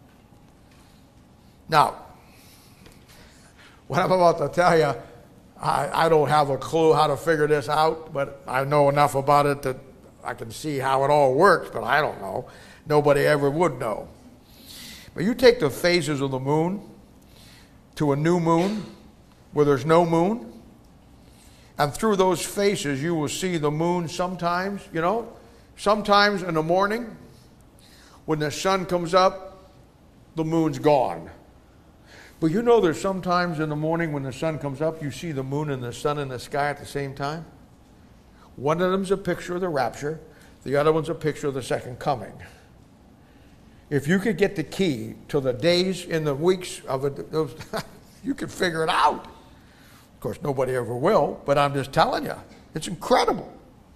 Now, what I'm about to tell you, I, I don't have a clue how to figure this out, but I know enough about it that I can see how it all works, but I don't know. Nobody ever would know. But you take the phases of the moon to a new moon where there's no moon, and through those phases you will see the moon sometimes, you know, sometimes in the morning when the sun comes up, the moon's gone. But you know there's sometimes in the morning when the sun comes up, you see the moon and the sun in the sky at the same time. One of them's a picture of the rapture. The other one's a picture of the second coming. If you could get the key to the days and the weeks of it, those, you could figure it out. Of course, nobody ever will, but I'm just telling you. It's incredible.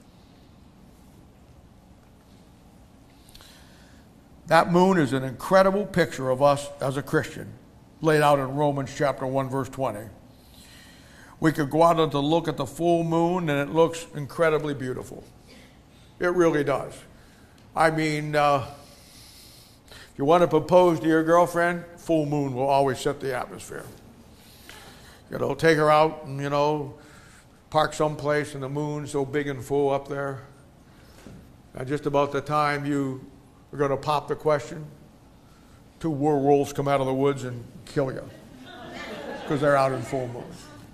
That moon is an incredible picture of us as a Christian, laid out in Romans chapter one, verse twenty. We could go out and to look at the full moon, and it looks incredibly beautiful. It really does. I mean, uh, if you want to propose to your girlfriend, full moon will always set the atmosphere. You know, take her out and, you know, park someplace and the moon's so big and full up there. And just about the time you are going to pop the question, two werewolves come out of the woods and kill you because they're out in full moon.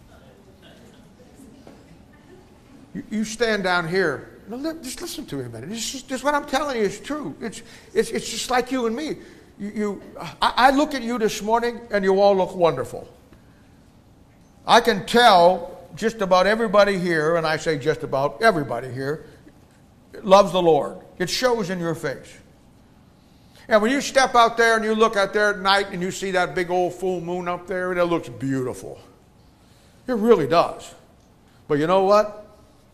You, you stand down here. No, just listen to me a minute. This just, just what I'm telling you is true. It's, it's, it's just like you and me. You, you, I, I look at you this morning and you all look wonderful. I can tell just about everybody here, and I say just about everybody here, loves the Lord. It shows in your face. And when you step out there and you look out there at night and you see that big old full moon up there, and it looks beautiful. It really does. But you know what?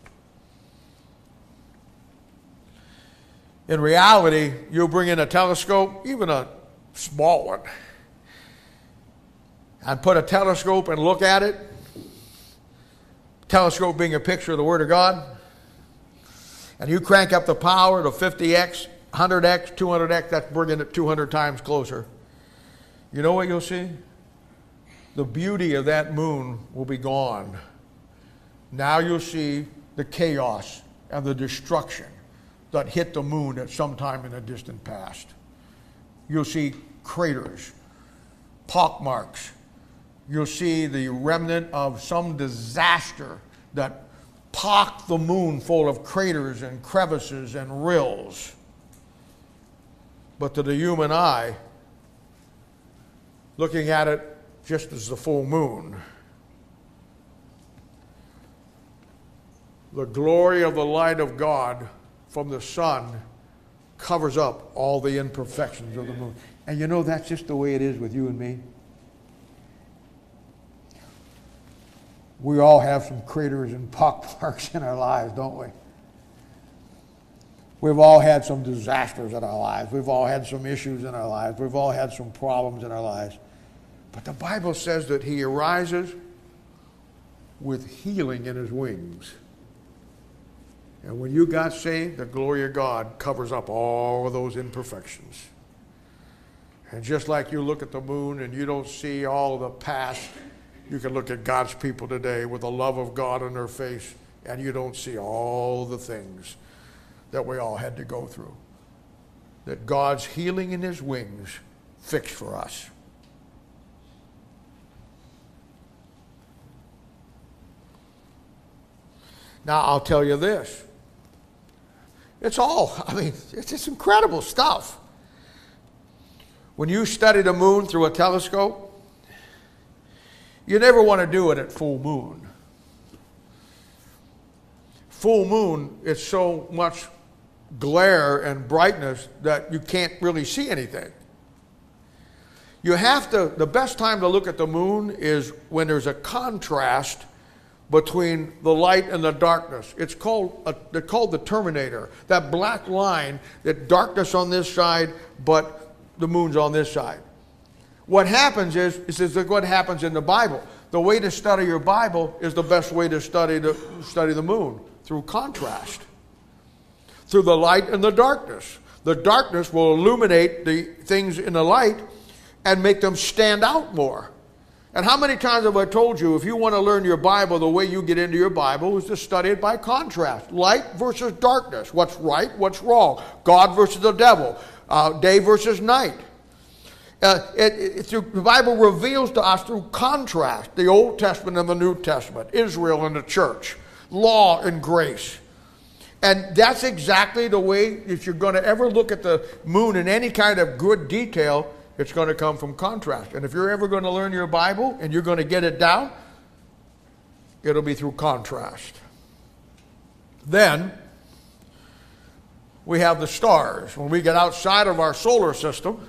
In reality, you'll bring in a telescope, even a small one, and put a telescope and look at it. Telescope being a picture of the Word of God. And you crank up the power to fifty x, one hundred x, two hundred x, that's bringing it two hundred times closer. You know what you'll see? The beauty of that moon will be gone. Now you'll see the chaos and the destruction that hit the moon at some time in the distant past. You'll see craters, pockmarks. You'll see the remnant of some disaster that pocked the moon full of craters and crevices and rills. But to the human eye, looking at it just as the full moon, the glory of the light of God from the sun covers up all the imperfections of the moon. And you know, that's just the way it is with you and me. We all have some craters and pockmarks in our lives, don't we? We've all had some disasters in our lives. We've all had some issues in our lives. We've all had some problems in our lives. But the Bible says that he arises with healing in his wings. And when you got saved, the glory of God covers up all of those imperfections. And just like you look at the moon and you don't see all of the past, you can look at God's people today with the love of God on their face, and you don't see all the things that we all had to go through. That God's healing in his wings fixed for us. Now, I'll tell you this. It's all, I mean, it's just incredible stuff. When you study the moon through a telescope, you never want to do it at full moon. Full moon, it's so much glare and brightness that you can't really see anything. You have to, the best time to look at the moon is when there's a contrast between the light and the darkness. It's called, a, they're called the terminator. That black line, that darkness on this side, but the moon's on this side. What happens is, this is what happens in the Bible. The way to study your Bible is the best way to study the, study the moon, through contrast. Through the light and the darkness. The darkness will illuminate the things in the light and make them stand out more. And how many times have I told you, if you want to learn your Bible, the way you get into your Bible is to study it by contrast. Light versus darkness. What's right, what's wrong. God versus the devil. Uh, day versus night. Uh, it, it, through, the Bible reveals to us through contrast the Old Testament and the New Testament, Israel and the church, law and grace. And that's exactly the way, if you're going to ever look at the moon in any kind of good detail, it's going to come from contrast. And if you're ever going to learn your Bible and you're going to get it down, it'll be through contrast. Then we have the stars. When we get outside of our solar system,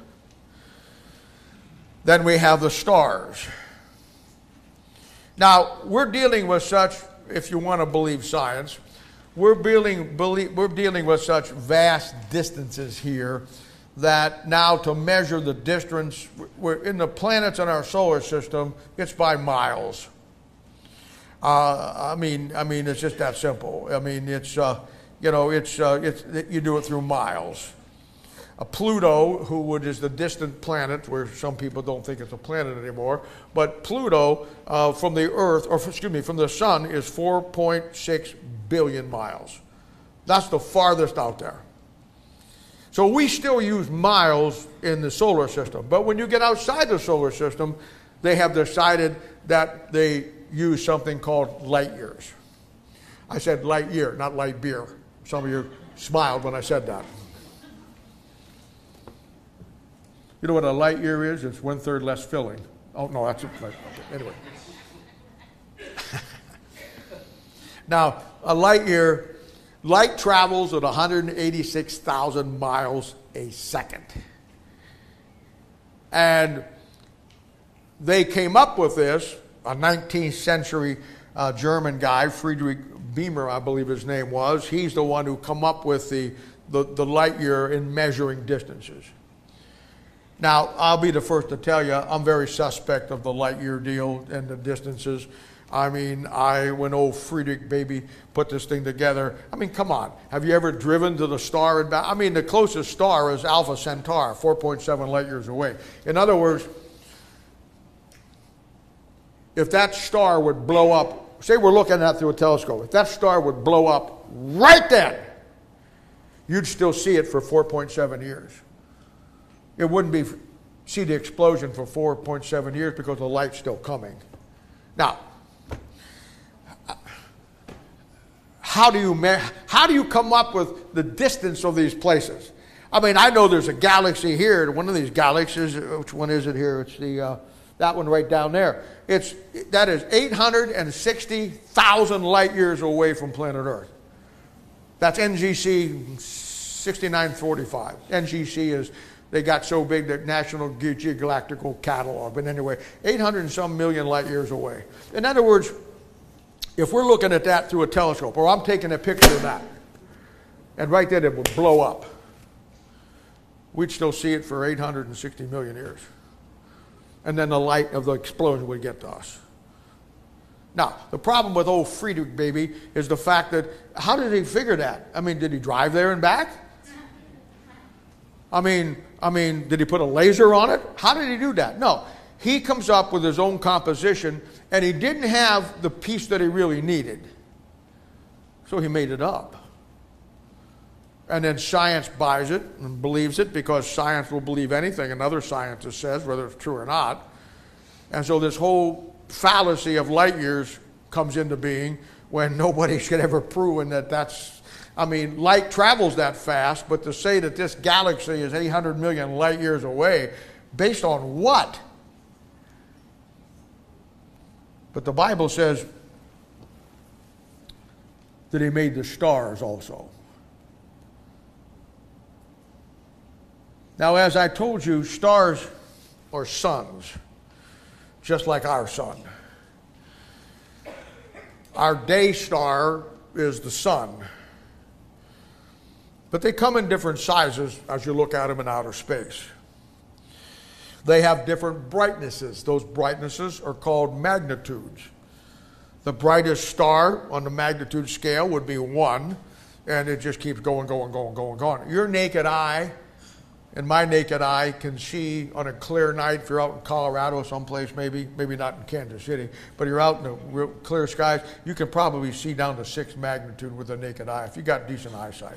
then we have the stars. Now, we're dealing with such if you want to believe science, we're dealing, believe, we're dealing with such vast distances here that now to measure the distance, we're in the planets in our solar system, it's by miles. Uh, I mean, I mean, it's just that simple. I mean, it's, uh, you know, it's, uh, it's, you do it through miles. Uh, Pluto, who would, is the distant planet, where some people don't think it's a planet anymore, but Pluto uh, from the Earth, or excuse me, from the Sun is four point six billion miles. That's the farthest out there. So we still use miles in the solar system, but when you get outside the solar system, they have decided that they use something called light years. I said light year, not light beer. Some of you smiled when I said that. You know what a light year is? It's one third less filling. Oh, no, that's it. Okay, anyway. Now, a light year, light travels at one hundred eighty-six thousand miles a second. And they came up with this, a nineteenth century uh, German guy, Friedrich Beamer, I believe his name was. He's the one who come up with the, the, the light year in measuring distances. Now, I'll be the first to tell you, I'm very suspect of the light year deal and the distances. I mean, I, when old Friedrich baby put this thing together, I mean, come on. Have you ever driven to the star and back? I mean, the closest star is Alpha Centauri, four point seven light years away. In other words, if that star would blow up, say we're looking at it through a telescope, if that star would blow up right then, you'd still see it for four point seven years. It wouldn't be see the explosion for four point seven years because the light's still coming. Now, how do you how do you come up with the distance of these places? I mean, I know there's a galaxy here. One of these galaxies, which one is it here? It's the uh, that one right down there. It's that is eight hundred sixty thousand light years away from planet Earth. That's N G C sixty-nine forty-five. N G C is, they got so big that National Geographical Catalog. But anyway, eight hundred and some million light years away. In other words, if we're looking at that through a telescope, or I'm taking a picture of that, and right there it would blow up, we'd still see it for eight hundred sixty million years. And then the light of the explosion would get to us. Now, the problem with old Friedrich baby is the fact that, how did he figure that? I mean, did he drive there and back? I mean, I mean, did he put a laser on it? How did he do that? No. He comes up with his own composition, and he didn't have the piece that he really needed. So he made it up. And then science buys it and believes it, because science will believe anything another scientist says, whether it's true or not. And so this whole fallacy of light years comes into being when nobody should ever proven that that's, I mean, light travels that fast, but to say that this galaxy is eight hundred million light years away, based on what? But the Bible says that he made the stars also. Now, as I told you, stars are suns, just like our sun. Our day star is the sun. But they come in different sizes as you look at them in outer space. They have different brightnesses. Those brightnesses are called magnitudes. The brightest star on the magnitude scale would be one, and it just keeps going, going, going, going, going. Your naked eye and my naked eye can see on a clear night, if you're out in Colorado someplace, maybe, maybe not in Kansas City, but you're out in the real clear skies, you can probably see down to six magnitude with a naked eye if you got decent eyesight.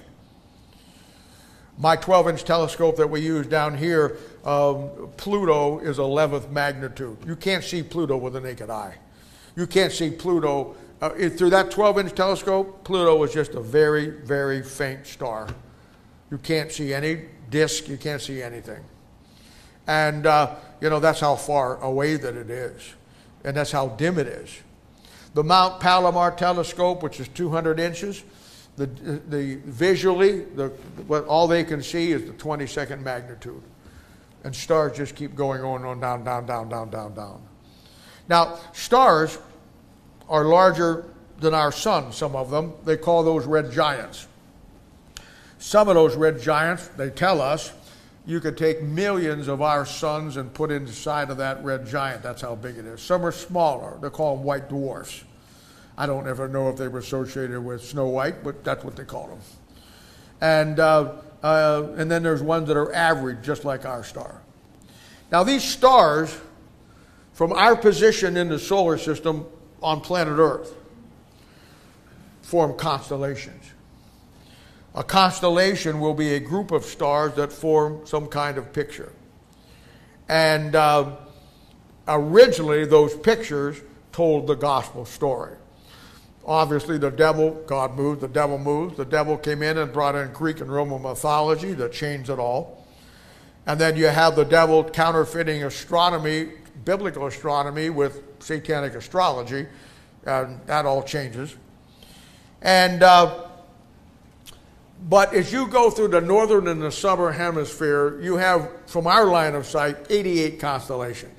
My twelve inch telescope that we use down here, um, Pluto is eleventh magnitude. You can't see Pluto with a naked eye. You can't see Pluto. Uh, through that twelve inch telescope, Pluto is just a very, very faint star. You can't see any disk, you can't see anything. And, uh, you know, that's how far away that it is. And that's how dim it is. The Mount Palomar telescope, which is two hundred inches, the, the visually, the, what all they can see is the twenty-second magnitude. And stars just keep going on, on, down, down, down, down, down, down. Now, stars are larger than our sun, some of them. They call those red giants. Some of those red giants, they tell us, you could take millions of our suns and put inside of that red giant. That's how big it is. Some are smaller. They call them white dwarfs. I don't ever know if they were associated with Snow White, but that's what they call them. And, uh, uh, and then there's ones that are average, just like our star. Now these stars, from our position in the solar system on planet Earth, form constellations. A constellation will be a group of stars that form some kind of picture. And uh, originally those pictures told the gospel story. Obviously the devil, God moved, the devil moved. The devil came in and brought in Greek and Roman mythology that changed it all. And then you have the devil counterfeiting astronomy, biblical astronomy, with satanic astrology. And that all changes. And... Uh, But as you go through the northern and the southern hemisphere, you have, from our line of sight, eighty-eight constellations.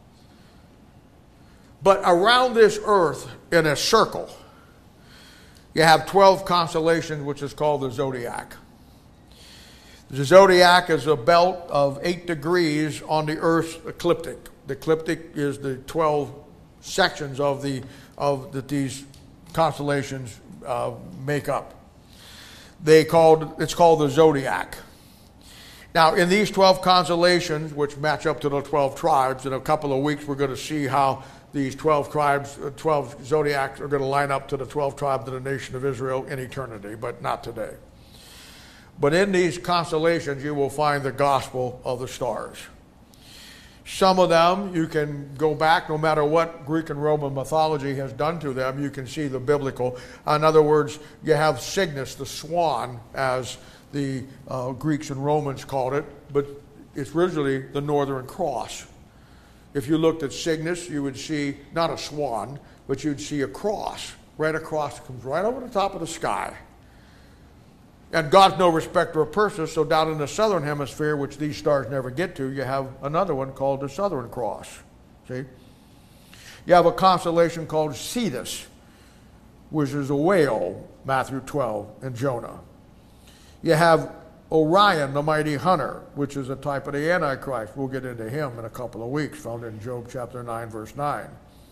But around this earth, in a circle, you have twelve constellations, which is called the zodiac. The zodiac is a belt of eight degrees on the earth's ecliptic. The ecliptic is the twelve sections of, the, of that these constellations uh, make up. They called, it's called the zodiac. Now, in these twelve constellations, which match up to the twelve tribes, in a couple of weeks we're going to see how these twelve tribes, twelve zodiacs are going to line up to the twelve tribes of the nation of Israel in eternity, but not today. But in these constellations, you will find the gospel of the stars. Some of them, you can go back, no matter what Greek and Roman mythology has done to them, you can see the biblical. In other words, you have Cygnus, the swan, as the uh, Greeks and Romans called it, but it's originally the Northern Cross. If you looked at Cygnus, you would see not a swan, but you'd see a cross right across, it comes right over the top of the sky. And God's no respecter of persons, so down in the southern hemisphere, which these stars never get to, you have another one called the Southern Cross. See? You have a constellation called Cetus, which is a whale, Matthew twelve, and Jonah. You have Orion, the mighty hunter, which is a type of the Antichrist. We'll get into him in a couple of weeks, found in Job chapter nine, verse nine.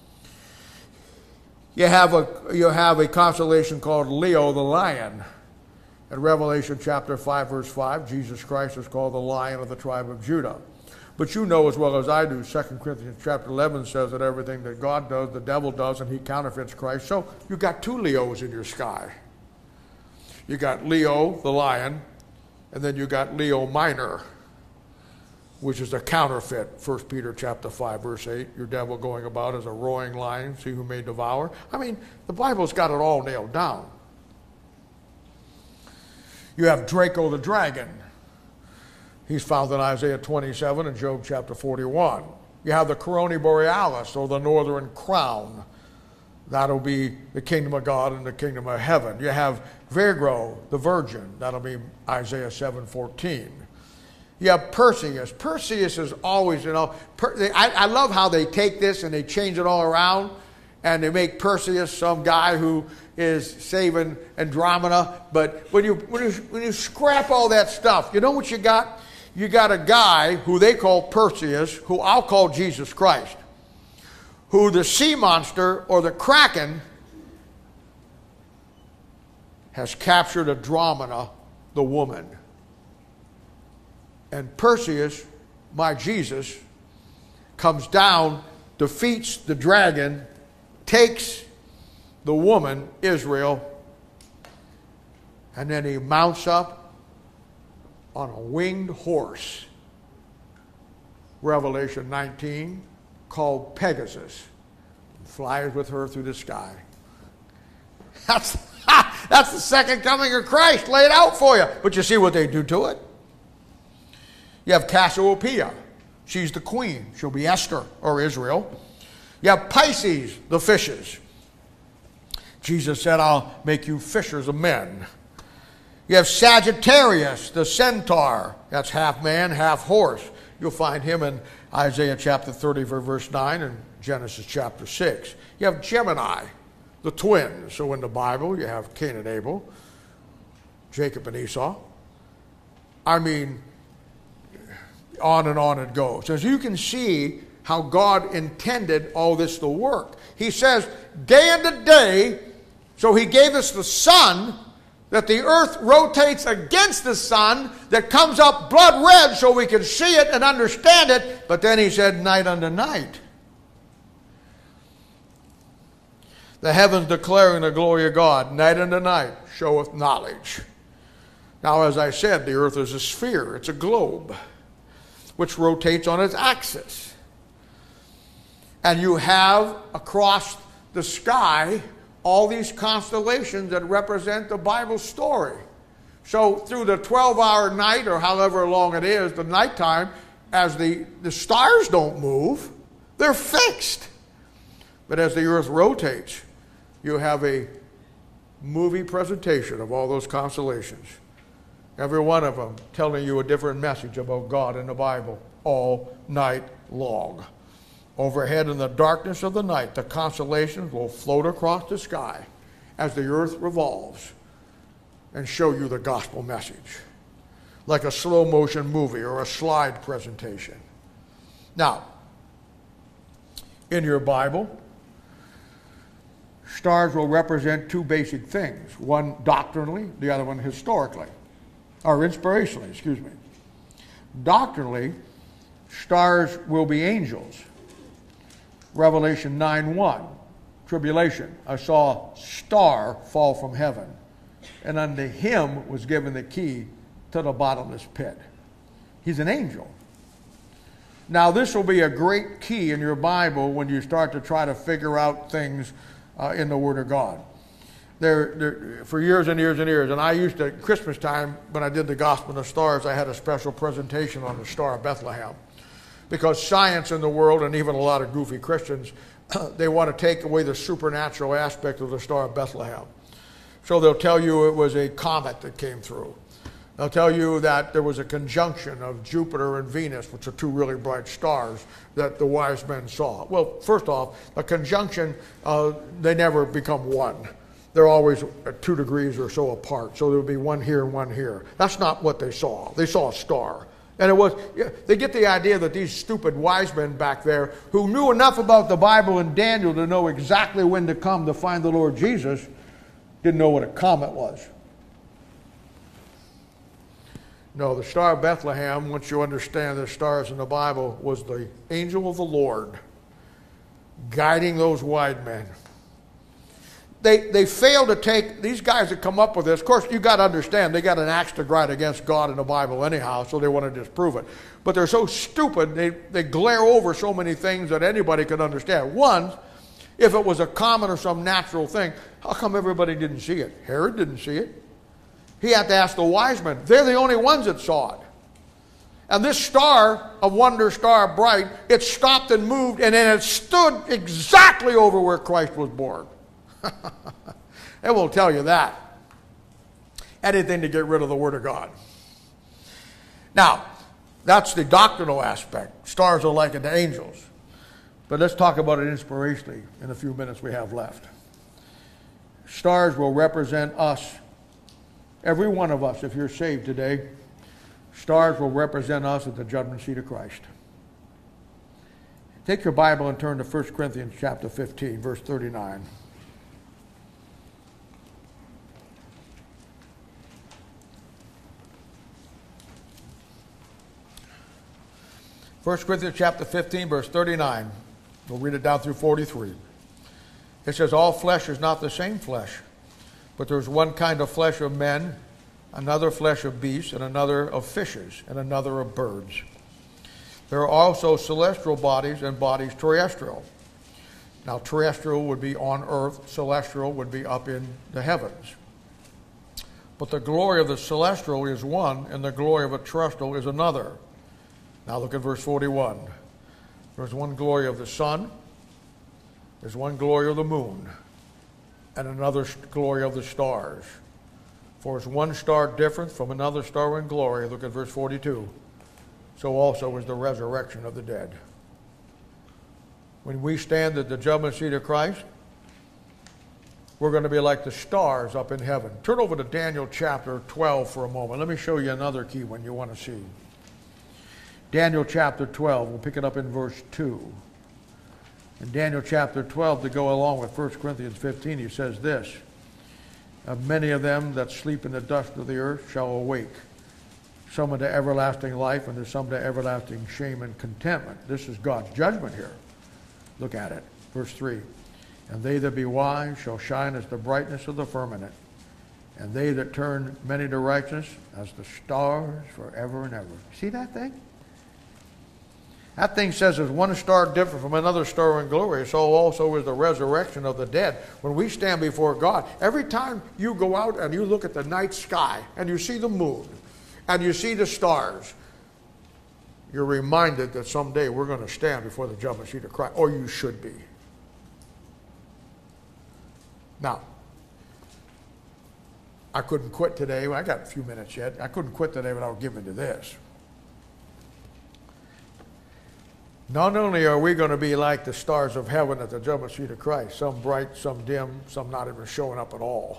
You have a, you have a constellation called Leo, the lion. In Revelation chapter five, verse five, Jesus Christ is called the Lion of the tribe of Judah. But you know as well as I do, Second Corinthians chapter eleven says that everything that God does, the devil does, and he counterfeits Christ. So you've got two Leos in your sky. You got Leo, the lion, and then you got Leo Minor, which is a counterfeit. First Peter chapter five, verse eight, your devil going about as a roaring lion, see who may devour. I mean, the Bible's got it all nailed down. You have Draco the dragon. He's found in Isaiah twenty-seven and Job chapter forty-one. You have the Corona Borealis, or the northern crown. That'll be the kingdom of God and the kingdom of heaven. You have Virgo, the virgin. That'll be Isaiah seven fourteen. You have Perseus. Perseus is always, you know, per, they, I, I love how they take this and they change it all around, and they make Perseus some guy who is saving Andromeda. But when you, when you when you scrap all that stuff, you know what you got? You got a guy who they call Perseus, who I'll call Jesus Christ, who the sea monster or the Kraken has captured Andromeda, the woman. And Perseus, my Jesus, comes down, defeats the dragon, takes the woman, Israel, and then he mounts up on a winged horse, Revelation nineteen, called Pegasus, and flies with her through the sky. That's, that's the second coming of Christ laid out for you. But you see what they do to it? You have Cassiopeia. She's the queen. She'll be Esther, or Israel. You have Pisces, the fishes. Jesus said, I'll make you fishers of men. You have Sagittarius, the centaur. That's half man, half horse. You'll find him in Isaiah chapter thirty, verse nine, and Genesis chapter six. You have Gemini, the twins. So in the Bible, you have Cain and Abel, Jacob and Esau. I mean, on and on it goes. As you can see how God intended all this to work. He says, day unto day, so he gave us the sun, that the earth rotates against the sun, that comes up blood red so we can see it and understand it. But then he said, night unto night. The heavens declaring the glory of God, night unto night showeth knowledge. Now, as I said, the earth is a sphere. It's a globe, which rotates on its axis. And you have across the sky all these constellations that represent the Bible story. So through the twelve-hour night, or however long it is, the nighttime, as the, the stars don't move, they're fixed. But as the earth rotates, you have a movie presentation of all those constellations. Every one of them telling you a different message about God in the Bible all night long. Overhead in the darkness of the night, the constellations will float across the sky as the earth revolves and show you the gospel message, like a slow motion movie or a slide presentation. Now, in your Bible, stars will represent two basic things, one doctrinally, the other one historically, or inspirationally, excuse me. Doctrinally, stars will be angels. Revelation nine one, tribulation. I saw a star fall from heaven, and unto him was given the key to the bottomless pit. He's an angel. Now, this will be a great key in your Bible when you start to try to figure out things uh, in the Word of God. There, there, for years and years and years, and I used to, at Christmas time, when I did the Gospel of the Stars, I had a special presentation on the Star of Bethlehem. Because science in the world, and even a lot of goofy Christians, they want to take away the supernatural aspect of the Star of Bethlehem. So they'll tell you it was a comet that came through. They'll tell you that there was a conjunction of Jupiter and Venus, which are two really bright stars, that the wise men saw. Well, first off, a conjunction, uh, they never become one. They're always two degrees or so apart. So there would be one here and one here. That's not what they saw. They saw a star. And it was, they get the idea that these stupid wise men back there, who knew enough about the Bible and Daniel to know exactly when to come to find the Lord Jesus, didn't know what a comet was. No, the Star of Bethlehem, once you understand the stars in the Bible, was the angel of the Lord guiding those wise men. They, they failed to take, these guys that come up with this, of course, you got to understand, they got an axe to grind against God in the Bible anyhow, so they want to disprove it. But they're so stupid, they, they glare over so many things that anybody could understand. One, if it was a comet or some natural thing, how come everybody didn't see it? Herod didn't see it. He had to ask the wise men. They're the only ones that saw it. And this star, a wonder star bright, it stopped and moved, and then it stood exactly over where Christ was born. It will tell you that. Anything to get rid of the Word of God. Now, that's the doctrinal aspect. Stars are like the angels. But let's talk about it inspirationally in the few minutes we have left. Stars will represent us. Every one of us, if you're saved today, stars will represent us at the judgment seat of Christ. Take your Bible and turn to First Corinthians chapter fifteen, verse thirty-nine. First Corinthians chapter fifteen, verse thirty-nine. We'll read it down through forty-three. It says, all flesh is not the same flesh, but there's one kind of flesh of men, another flesh of beasts, and another of fishes, and another of birds. There are also celestial bodies and bodies terrestrial. Now, terrestrial would be on earth, celestial would be up in the heavens. But the glory of the celestial is one, and the glory of a terrestrial is another. Now look at verse forty-one. There's one glory of the sun, there's one glory of the moon, and another glory of the stars. For is one star different from another star in glory? Look at verse forty-two. So also is the resurrection of the dead. When we stand at the judgment seat of Christ, we're going to be like the stars up in heaven. Turn over to Daniel chapter twelve for a moment. Let me show you another key one you want to see. Daniel chapter twelve, we'll pick it up in verse two. In Daniel chapter twelve, to go along with First Corinthians fifteen, he says this, "Of many of them that sleep in the dust of the earth shall awake, some unto everlasting life, and there's some to everlasting shame and contentment." This is God's judgment here. Look at it. Verse three. "And they that be wise shall shine as the brightness of the firmament, and they that turn many to righteousness as the stars forever and ever." See that thing? That thing says there's one star different from another star in glory. So also is the resurrection of the dead. When we stand before God, every time you go out and you look at the night sky and you see the moon and you see the stars, you're reminded that someday we're going to stand before the judgment seat of Christ, or you should be. Now, I couldn't quit today. Well, I got a few minutes yet. I couldn't quit today without giving to this. Not only are we going to be like the stars of heaven at the judgment seat of Christ, some bright, some dim, some not even showing up at all.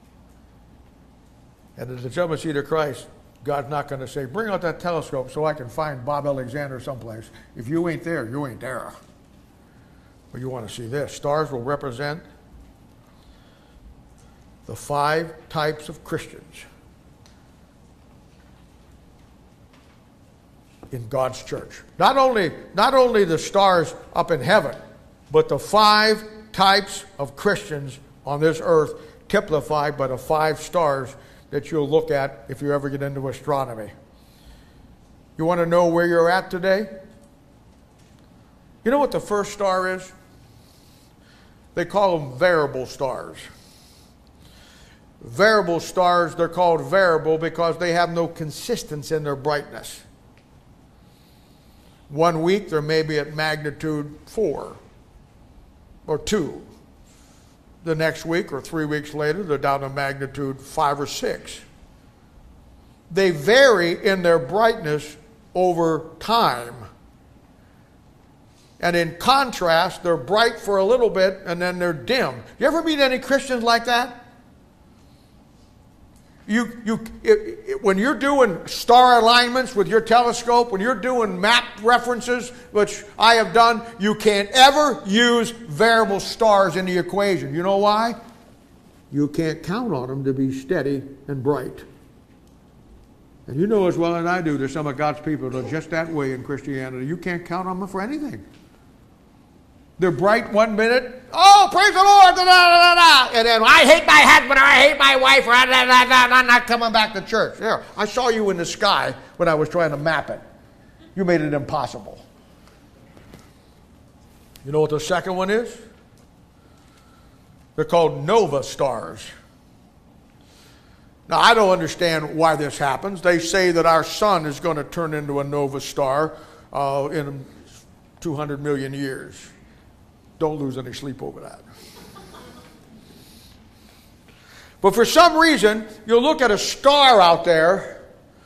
And at the judgment seat of Christ, God's not going to say, "Bring out that telescope so I can find Bob Alexander someplace." If you ain't there, you ain't there. But you want to see this. Stars will represent the five types of Christians in God's church. Not only, not only the stars up in heaven, but the five types of Christians on this earth typified by the five stars that you'll look at if you ever get into astronomy. You want to know where you're at today? You know what the first star is? They call them variable stars. Variable stars, they're called variable because they have no consistency in their brightness. One week there may be at magnitude four or two. The next week or three weeks later they're down to magnitude five or six. They vary in their brightness over time. And in contrast, they're bright for a little bit and then they're dim. You ever meet any Christians like that? You, you, it, it, when you're doing star alignments with your telescope, when you're doing map references, which I have done, you can't ever use variable stars in the equation. You know why? You can't count on them to be steady and bright. And you know as well as I do, there's some of God's people that are just that way in Christianity. You can't count on them for anything. They're bright one minute. Oh, praise the Lord. Da, da, da, da. And then, I hate my husband, or I hate my wife, or da, da, da, da, I'm not coming back to church. There, I saw you in the sky when I was trying to map it. You made it impossible. You know what the second one is? They're called nova stars. Now, I don't understand why this happens. They say that our sun is going to turn into a nova star uh, in two hundred million years. Don't lose any sleep over that. But for some reason, you'll look at a star out there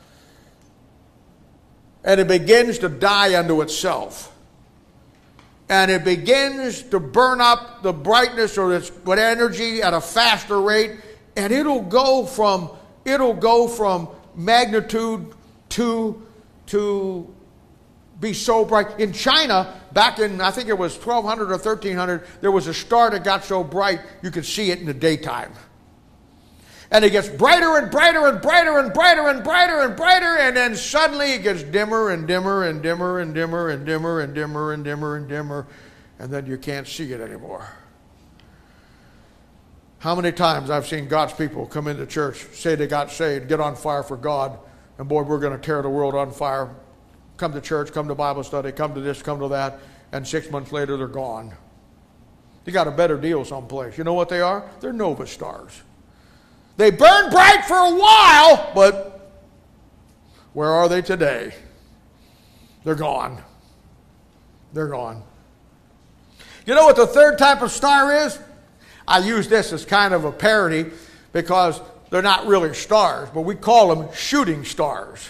and it begins to die unto itself. And it begins to burn up the brightness or its what energy at a faster rate, and it'll go from it'll go from magnitude two to be so bright. In China, back in, I think it was twelve hundred or thirteen hundred, there was a star that got so bright you could see it in the daytime. And it gets brighter and brighter and brighter and brighter and brighter and brighter, and then suddenly it gets dimmer and dimmer and dimmer and dimmer and dimmer and dimmer and dimmer and dimmer, and then you can't see it anymore. How many times I've seen God's people come into church, say they got saved, get on fire for God, and boy, we're going to tear the world on fire. Come to church, come to Bible study, come to this, come to that, and six months later they're gone. You got a better deal someplace. You know what they are? They're nova stars. They burn bright for a while, but where are they today? They're gone. They're gone. You know what the third type of star is? I use this as kind of a parody because they're not really stars, but we call them shooting stars.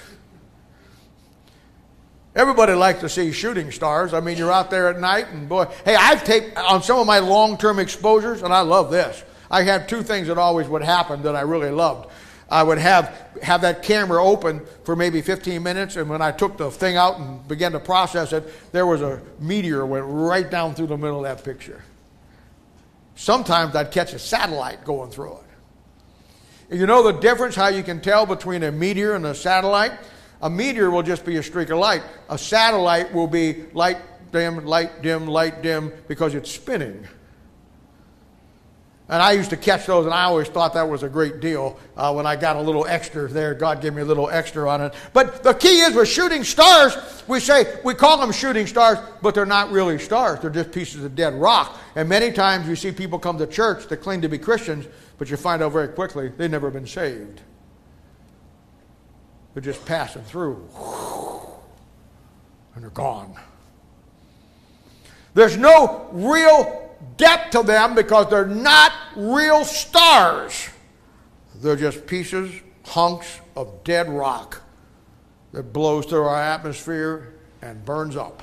Everybody likes to see shooting stars. I mean, you're out there at night and boy, hey, I've taped on some of my long-term exposures, and I love this. I had two things that always would happen that I really loved. I would have have that camera open for maybe fifteen minutes, and when I took the thing out and began to process it, there was a meteor went right down through the middle of that picture. Sometimes I'd catch a satellite going through it. And you know the difference, how you can tell between a meteor and a satellite? A meteor will just be a streak of light. A satellite will be light, dim, light, dim, light, dim, because it's spinning. And I used to catch those, and I always thought that was a great deal uh, when I got a little extra there. God gave me a little extra on it. But the key is with shooting stars, we say, we call them shooting stars, but they're not really stars. They're just pieces of dead rock. And many times you see people come to church that claim to be Christians, but you find out very quickly they've never been saved. They're just passing through. And they're gone. There's no real depth to them because they're not real stars. They're just pieces, hunks of dead rock that blows through our atmosphere and burns up.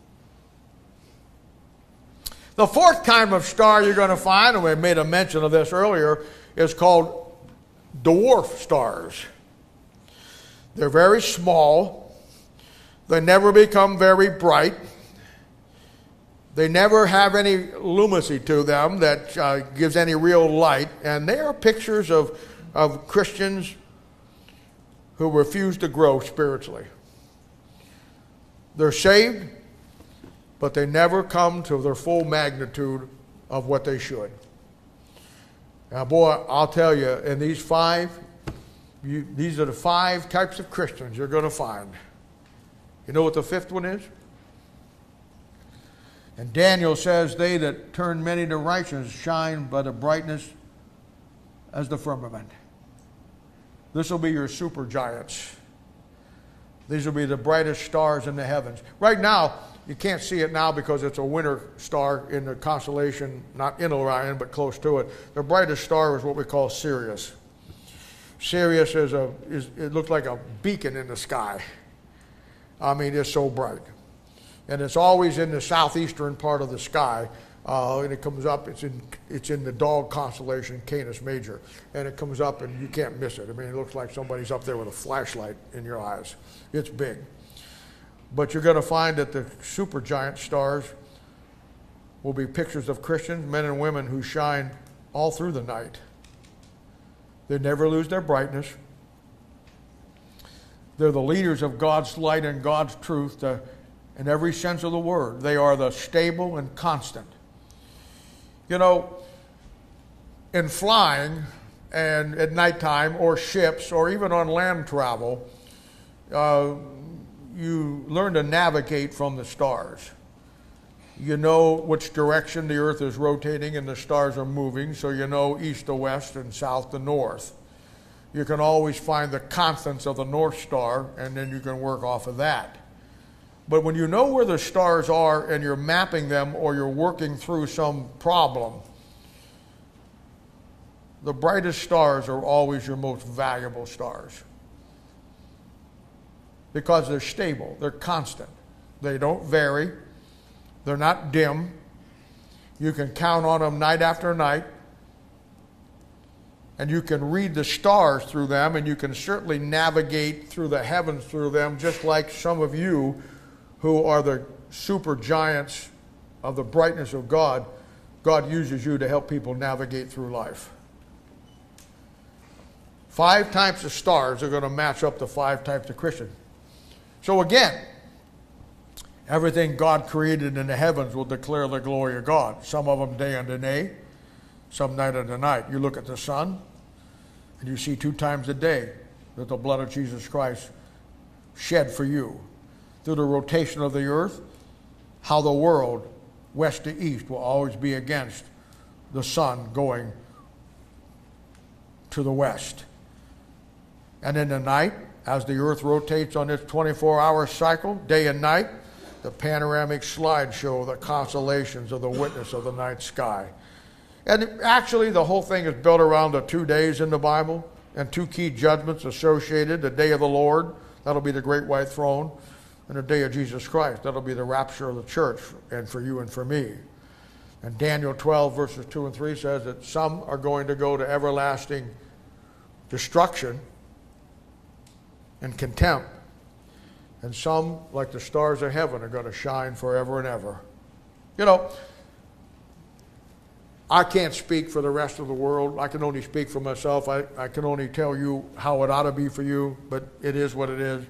The fourth kind of star you're going to find, and we made a mention of this earlier, is called dwarf stars. They're very small. They never become very bright. They never have any luminosity to them that uh, gives any real light. And they are pictures of, of Christians who refuse to grow spiritually. They're saved, but they never come to their full magnitude of what they should. Now, boy, I'll tell you, in these five, you, these are the five types of Christians you're going to find. You know what the fifth one is? And Daniel says, they that turn many to righteousness shine by the brightness as the firmament. This will be your super giants. These will be the brightest stars in the heavens. Right now, you can't see it now because it's a winter star in the constellation, not in Orion, but close to it. The brightest star is what we call Sirius. Sirius is a, is, it looks like a beacon in the sky. I mean, it's so bright. And it's always in the southeastern part of the sky. Uh, and it comes up, it's in it's in the dog constellation, Canis Major. And it comes up and you can't miss it. I mean, it looks like somebody's up there with a flashlight in your eyes. It's big. But you're going to find that the supergiant stars will be pictures of Christians, men and women who shine all through the night. They never lose their brightness. They're the leaders of God's light and God's truth to, in every sense of the word. They are the stable and constant. You know, in flying and at nighttime or ships or even on land travel, uh, you learn to navigate from the stars. You know which direction the earth is rotating and the stars are moving, so you know east to west and south to north. You can always find the constants of the North Star, and then you can work off of that. But when you know where the stars are and you're mapping them or you're working through some problem, the brightest stars are always your most valuable stars. Because they're stable, they're constant. They don't vary. They're not dim. You can count on them night after night. And you can read the stars through them, and you can certainly navigate through the heavens through them, just like some of you who are the super giants of the brightness of God. God uses you to help people navigate through life. Five types of stars are going to match up to five types of Christians. So again, everything God created in the heavens will declare the glory of God. Some of them day unto day, some night unto night. You look at the sun, and you see two times a day that the blood of Jesus Christ shed for you. Through the rotation of the earth, how the world, west to east, will always be against the sun going to the west. And in the night, as the earth rotates on its twenty-four hour cycle, day and night, the panoramic slideshow of the constellations of the witness of the night sky. And actually, the whole thing is built around the two days in the Bible and two key judgments associated. The day of the Lord, that'll be the great white throne, and the day of Jesus Christ, that'll be the rapture of the church, and for you and for me. And Daniel twelve, verses two and three says that some are going to go to everlasting destruction and contempt. And some, like the stars of heaven, are going to shine forever and ever. You know, I can't speak for the rest of the world. I can only speak for myself. I, I can only tell you how it ought to be for you, but it is what it is.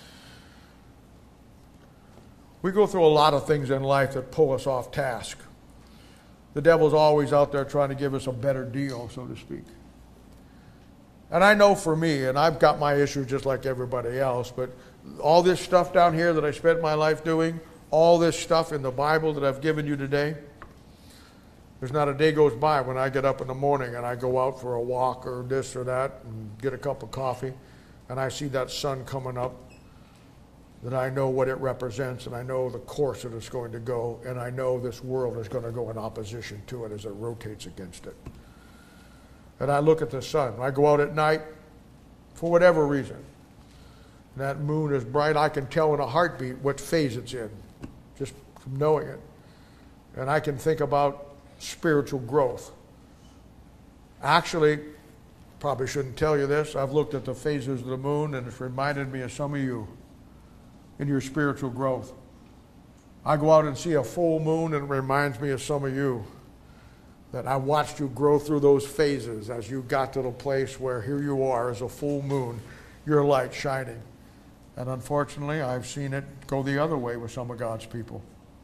We go through a lot of things in life that pull us off task. The devil's always out there trying to give us a better deal, so to speak. And I know for me, and I've got my issues just like everybody else, but all this stuff down here that I spent my life doing, all this stuff in the Bible that I've given you today, there's not a day goes by when I get up in the morning and I go out for a walk or this or that and get a cup of coffee and I see that sun coming up, that I know what it represents and I know the course that it's going to go, and I know this world is going to go in opposition to it as it rotates against it. And I look at the sun. I go out at night for whatever reason. And that moon is bright. I can tell in a heartbeat what phase it's in, just from knowing it. And I can think about spiritual growth. Actually, probably shouldn't tell you this. I've looked at the phases of the moon and it's reminded me of some of you in your spiritual growth. I go out and see a full moon and it reminds me of some of you, that I watched you grow through those phases as you got to the place where here you are as a full moon, your light shining. And unfortunately, I've seen it go the other way with some of God's people.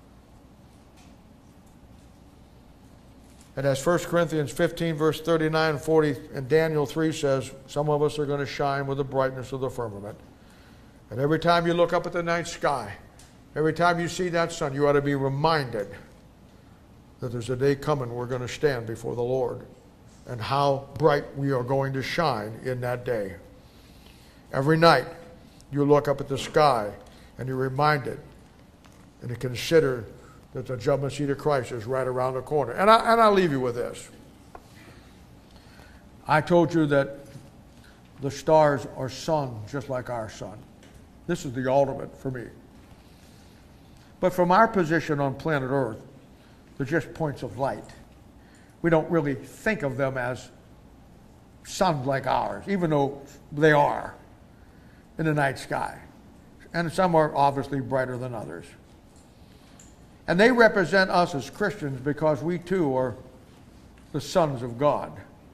And as First Corinthians fifteen, verse thirty-nine and forty, and Daniel three says, some of us are going to shine with the brightness of the firmament. And every time you look up at the night sky, every time you see that sun, you ought to be reminded that there's a day coming we're going to stand before the Lord, and how bright we are going to shine in that day. Every night you look up at the sky and you're reminded and you consider that the judgment seat of Christ is right around the corner. And, I, and I'll leave you with this. I told you that the stars are sun just like our sun. This is the ultimate for me. But from our position on planet Earth, they're just points of light. We don't really think of them as suns like ours, even though they are in the night sky. And some are obviously brighter than others. And they represent us as Christians because we too are the sons of God.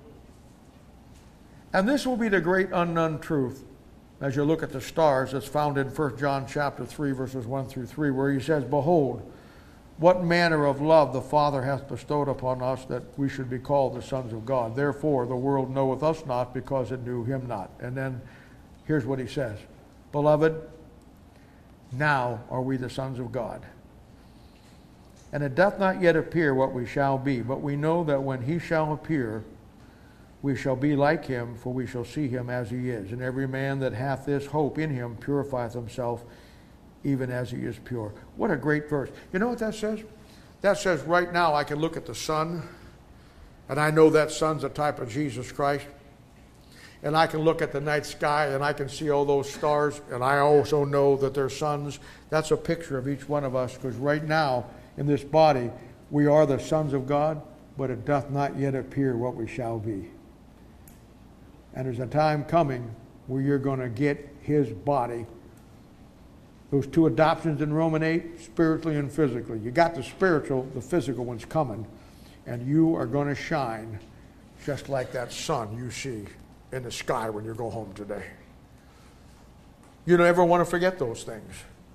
And this will be the great unknown truth as you look at the stars that's found in First John chapter three, verses one through three, where he says, behold, what manner of love the Father hath bestowed upon us, that we should be called the sons of God. Therefore the world knoweth us not, because it knew him not. And then here's what he says. Beloved, now are we the sons of God. And it doth not yet appear what we shall be, but we know that when he shall appear, we shall be like him, for we shall see him as he is. And every man that hath this hope in him purifieth himself, even as he is pure. What a great verse. You know what that says? That says right now I can look at the sun, and I know that sun's a type of Jesus Christ. And I can look at the night sky, and I can see all those stars, and I also know that they're suns. That's a picture of each one of us, because right now, in this body, we are the sons of God, but it doth not yet appear what we shall be. And there's a time coming where you're going to get his body. Those two adoptions in Romans eight, spiritually and physically. You got the spiritual, the physical one's coming. And you are going to shine just like that sun you see in the sky when you go home today. You don't ever want to forget those things.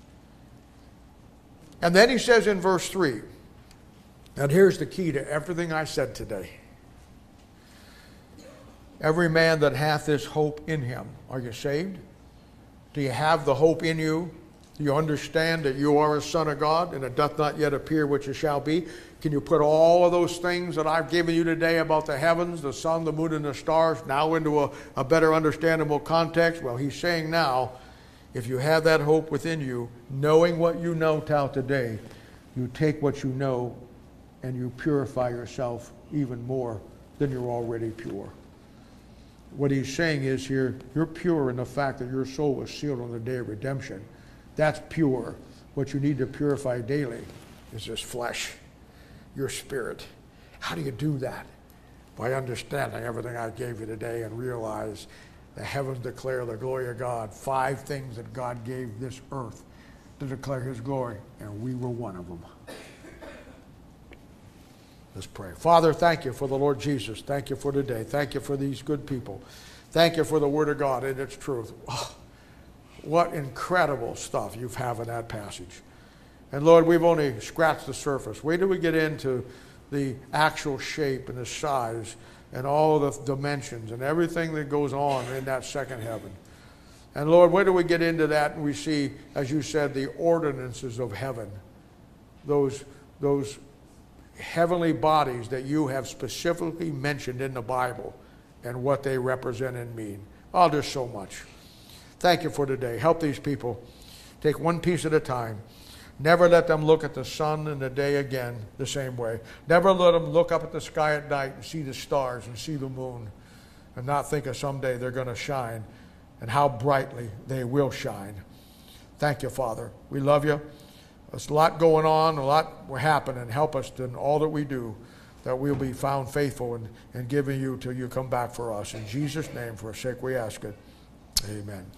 And then he says in verse three, and here's the key to everything I said today. Every man that hath this hope in him. Are you saved? Do you have the hope in you? Do you understand that you are a son of God, and it doth not yet appear what you shall be? Can you put all of those things that I've given you today about the heavens, the sun, the moon, and the stars now into a, a better understandable context? Well, he's saying now, if you have that hope within you, knowing what you know till today, you take what you know and you purify yourself even more than you're already pure. What he's saying is here, you're pure in the fact that your soul was sealed on the day of redemption. That's pure. What you need to purify daily is this flesh. your Spirit. How do you do that? By understanding everything I gave you today and realize the heavens declare the glory of God. Five things that God gave this earth to declare his glory, and we were one of them. Let's pray. Father, thank you for the Lord Jesus. Thank you for today. Thank you for these good people. Thank you for the Word of God and its truth. Oh, what incredible stuff you have in that passage. And Lord, we've only scratched the surface. Wait till we get into the actual shape and the size and all the dimensions and everything that goes on in that second heaven. And Lord, wait till we get into that and we see, as you said, the ordinances of heaven. Those, those heavenly bodies that you have specifically mentioned in the Bible and what they represent and mean. Oh, there's so much. Thank you for today. Help these people. Take one piece at a time. Never let them look at the sun and the day again the same way. Never let them look up at the sky at night and see the stars and see the moon and not think of someday they're going to shine and how brightly they will shine. Thank you, Father. We love you. There's a lot going on, a lot will happen, and help us in all that we do, that we'll be found faithful in, in giving you till you come back for us. In Jesus' name, for a sake we ask it. Amen.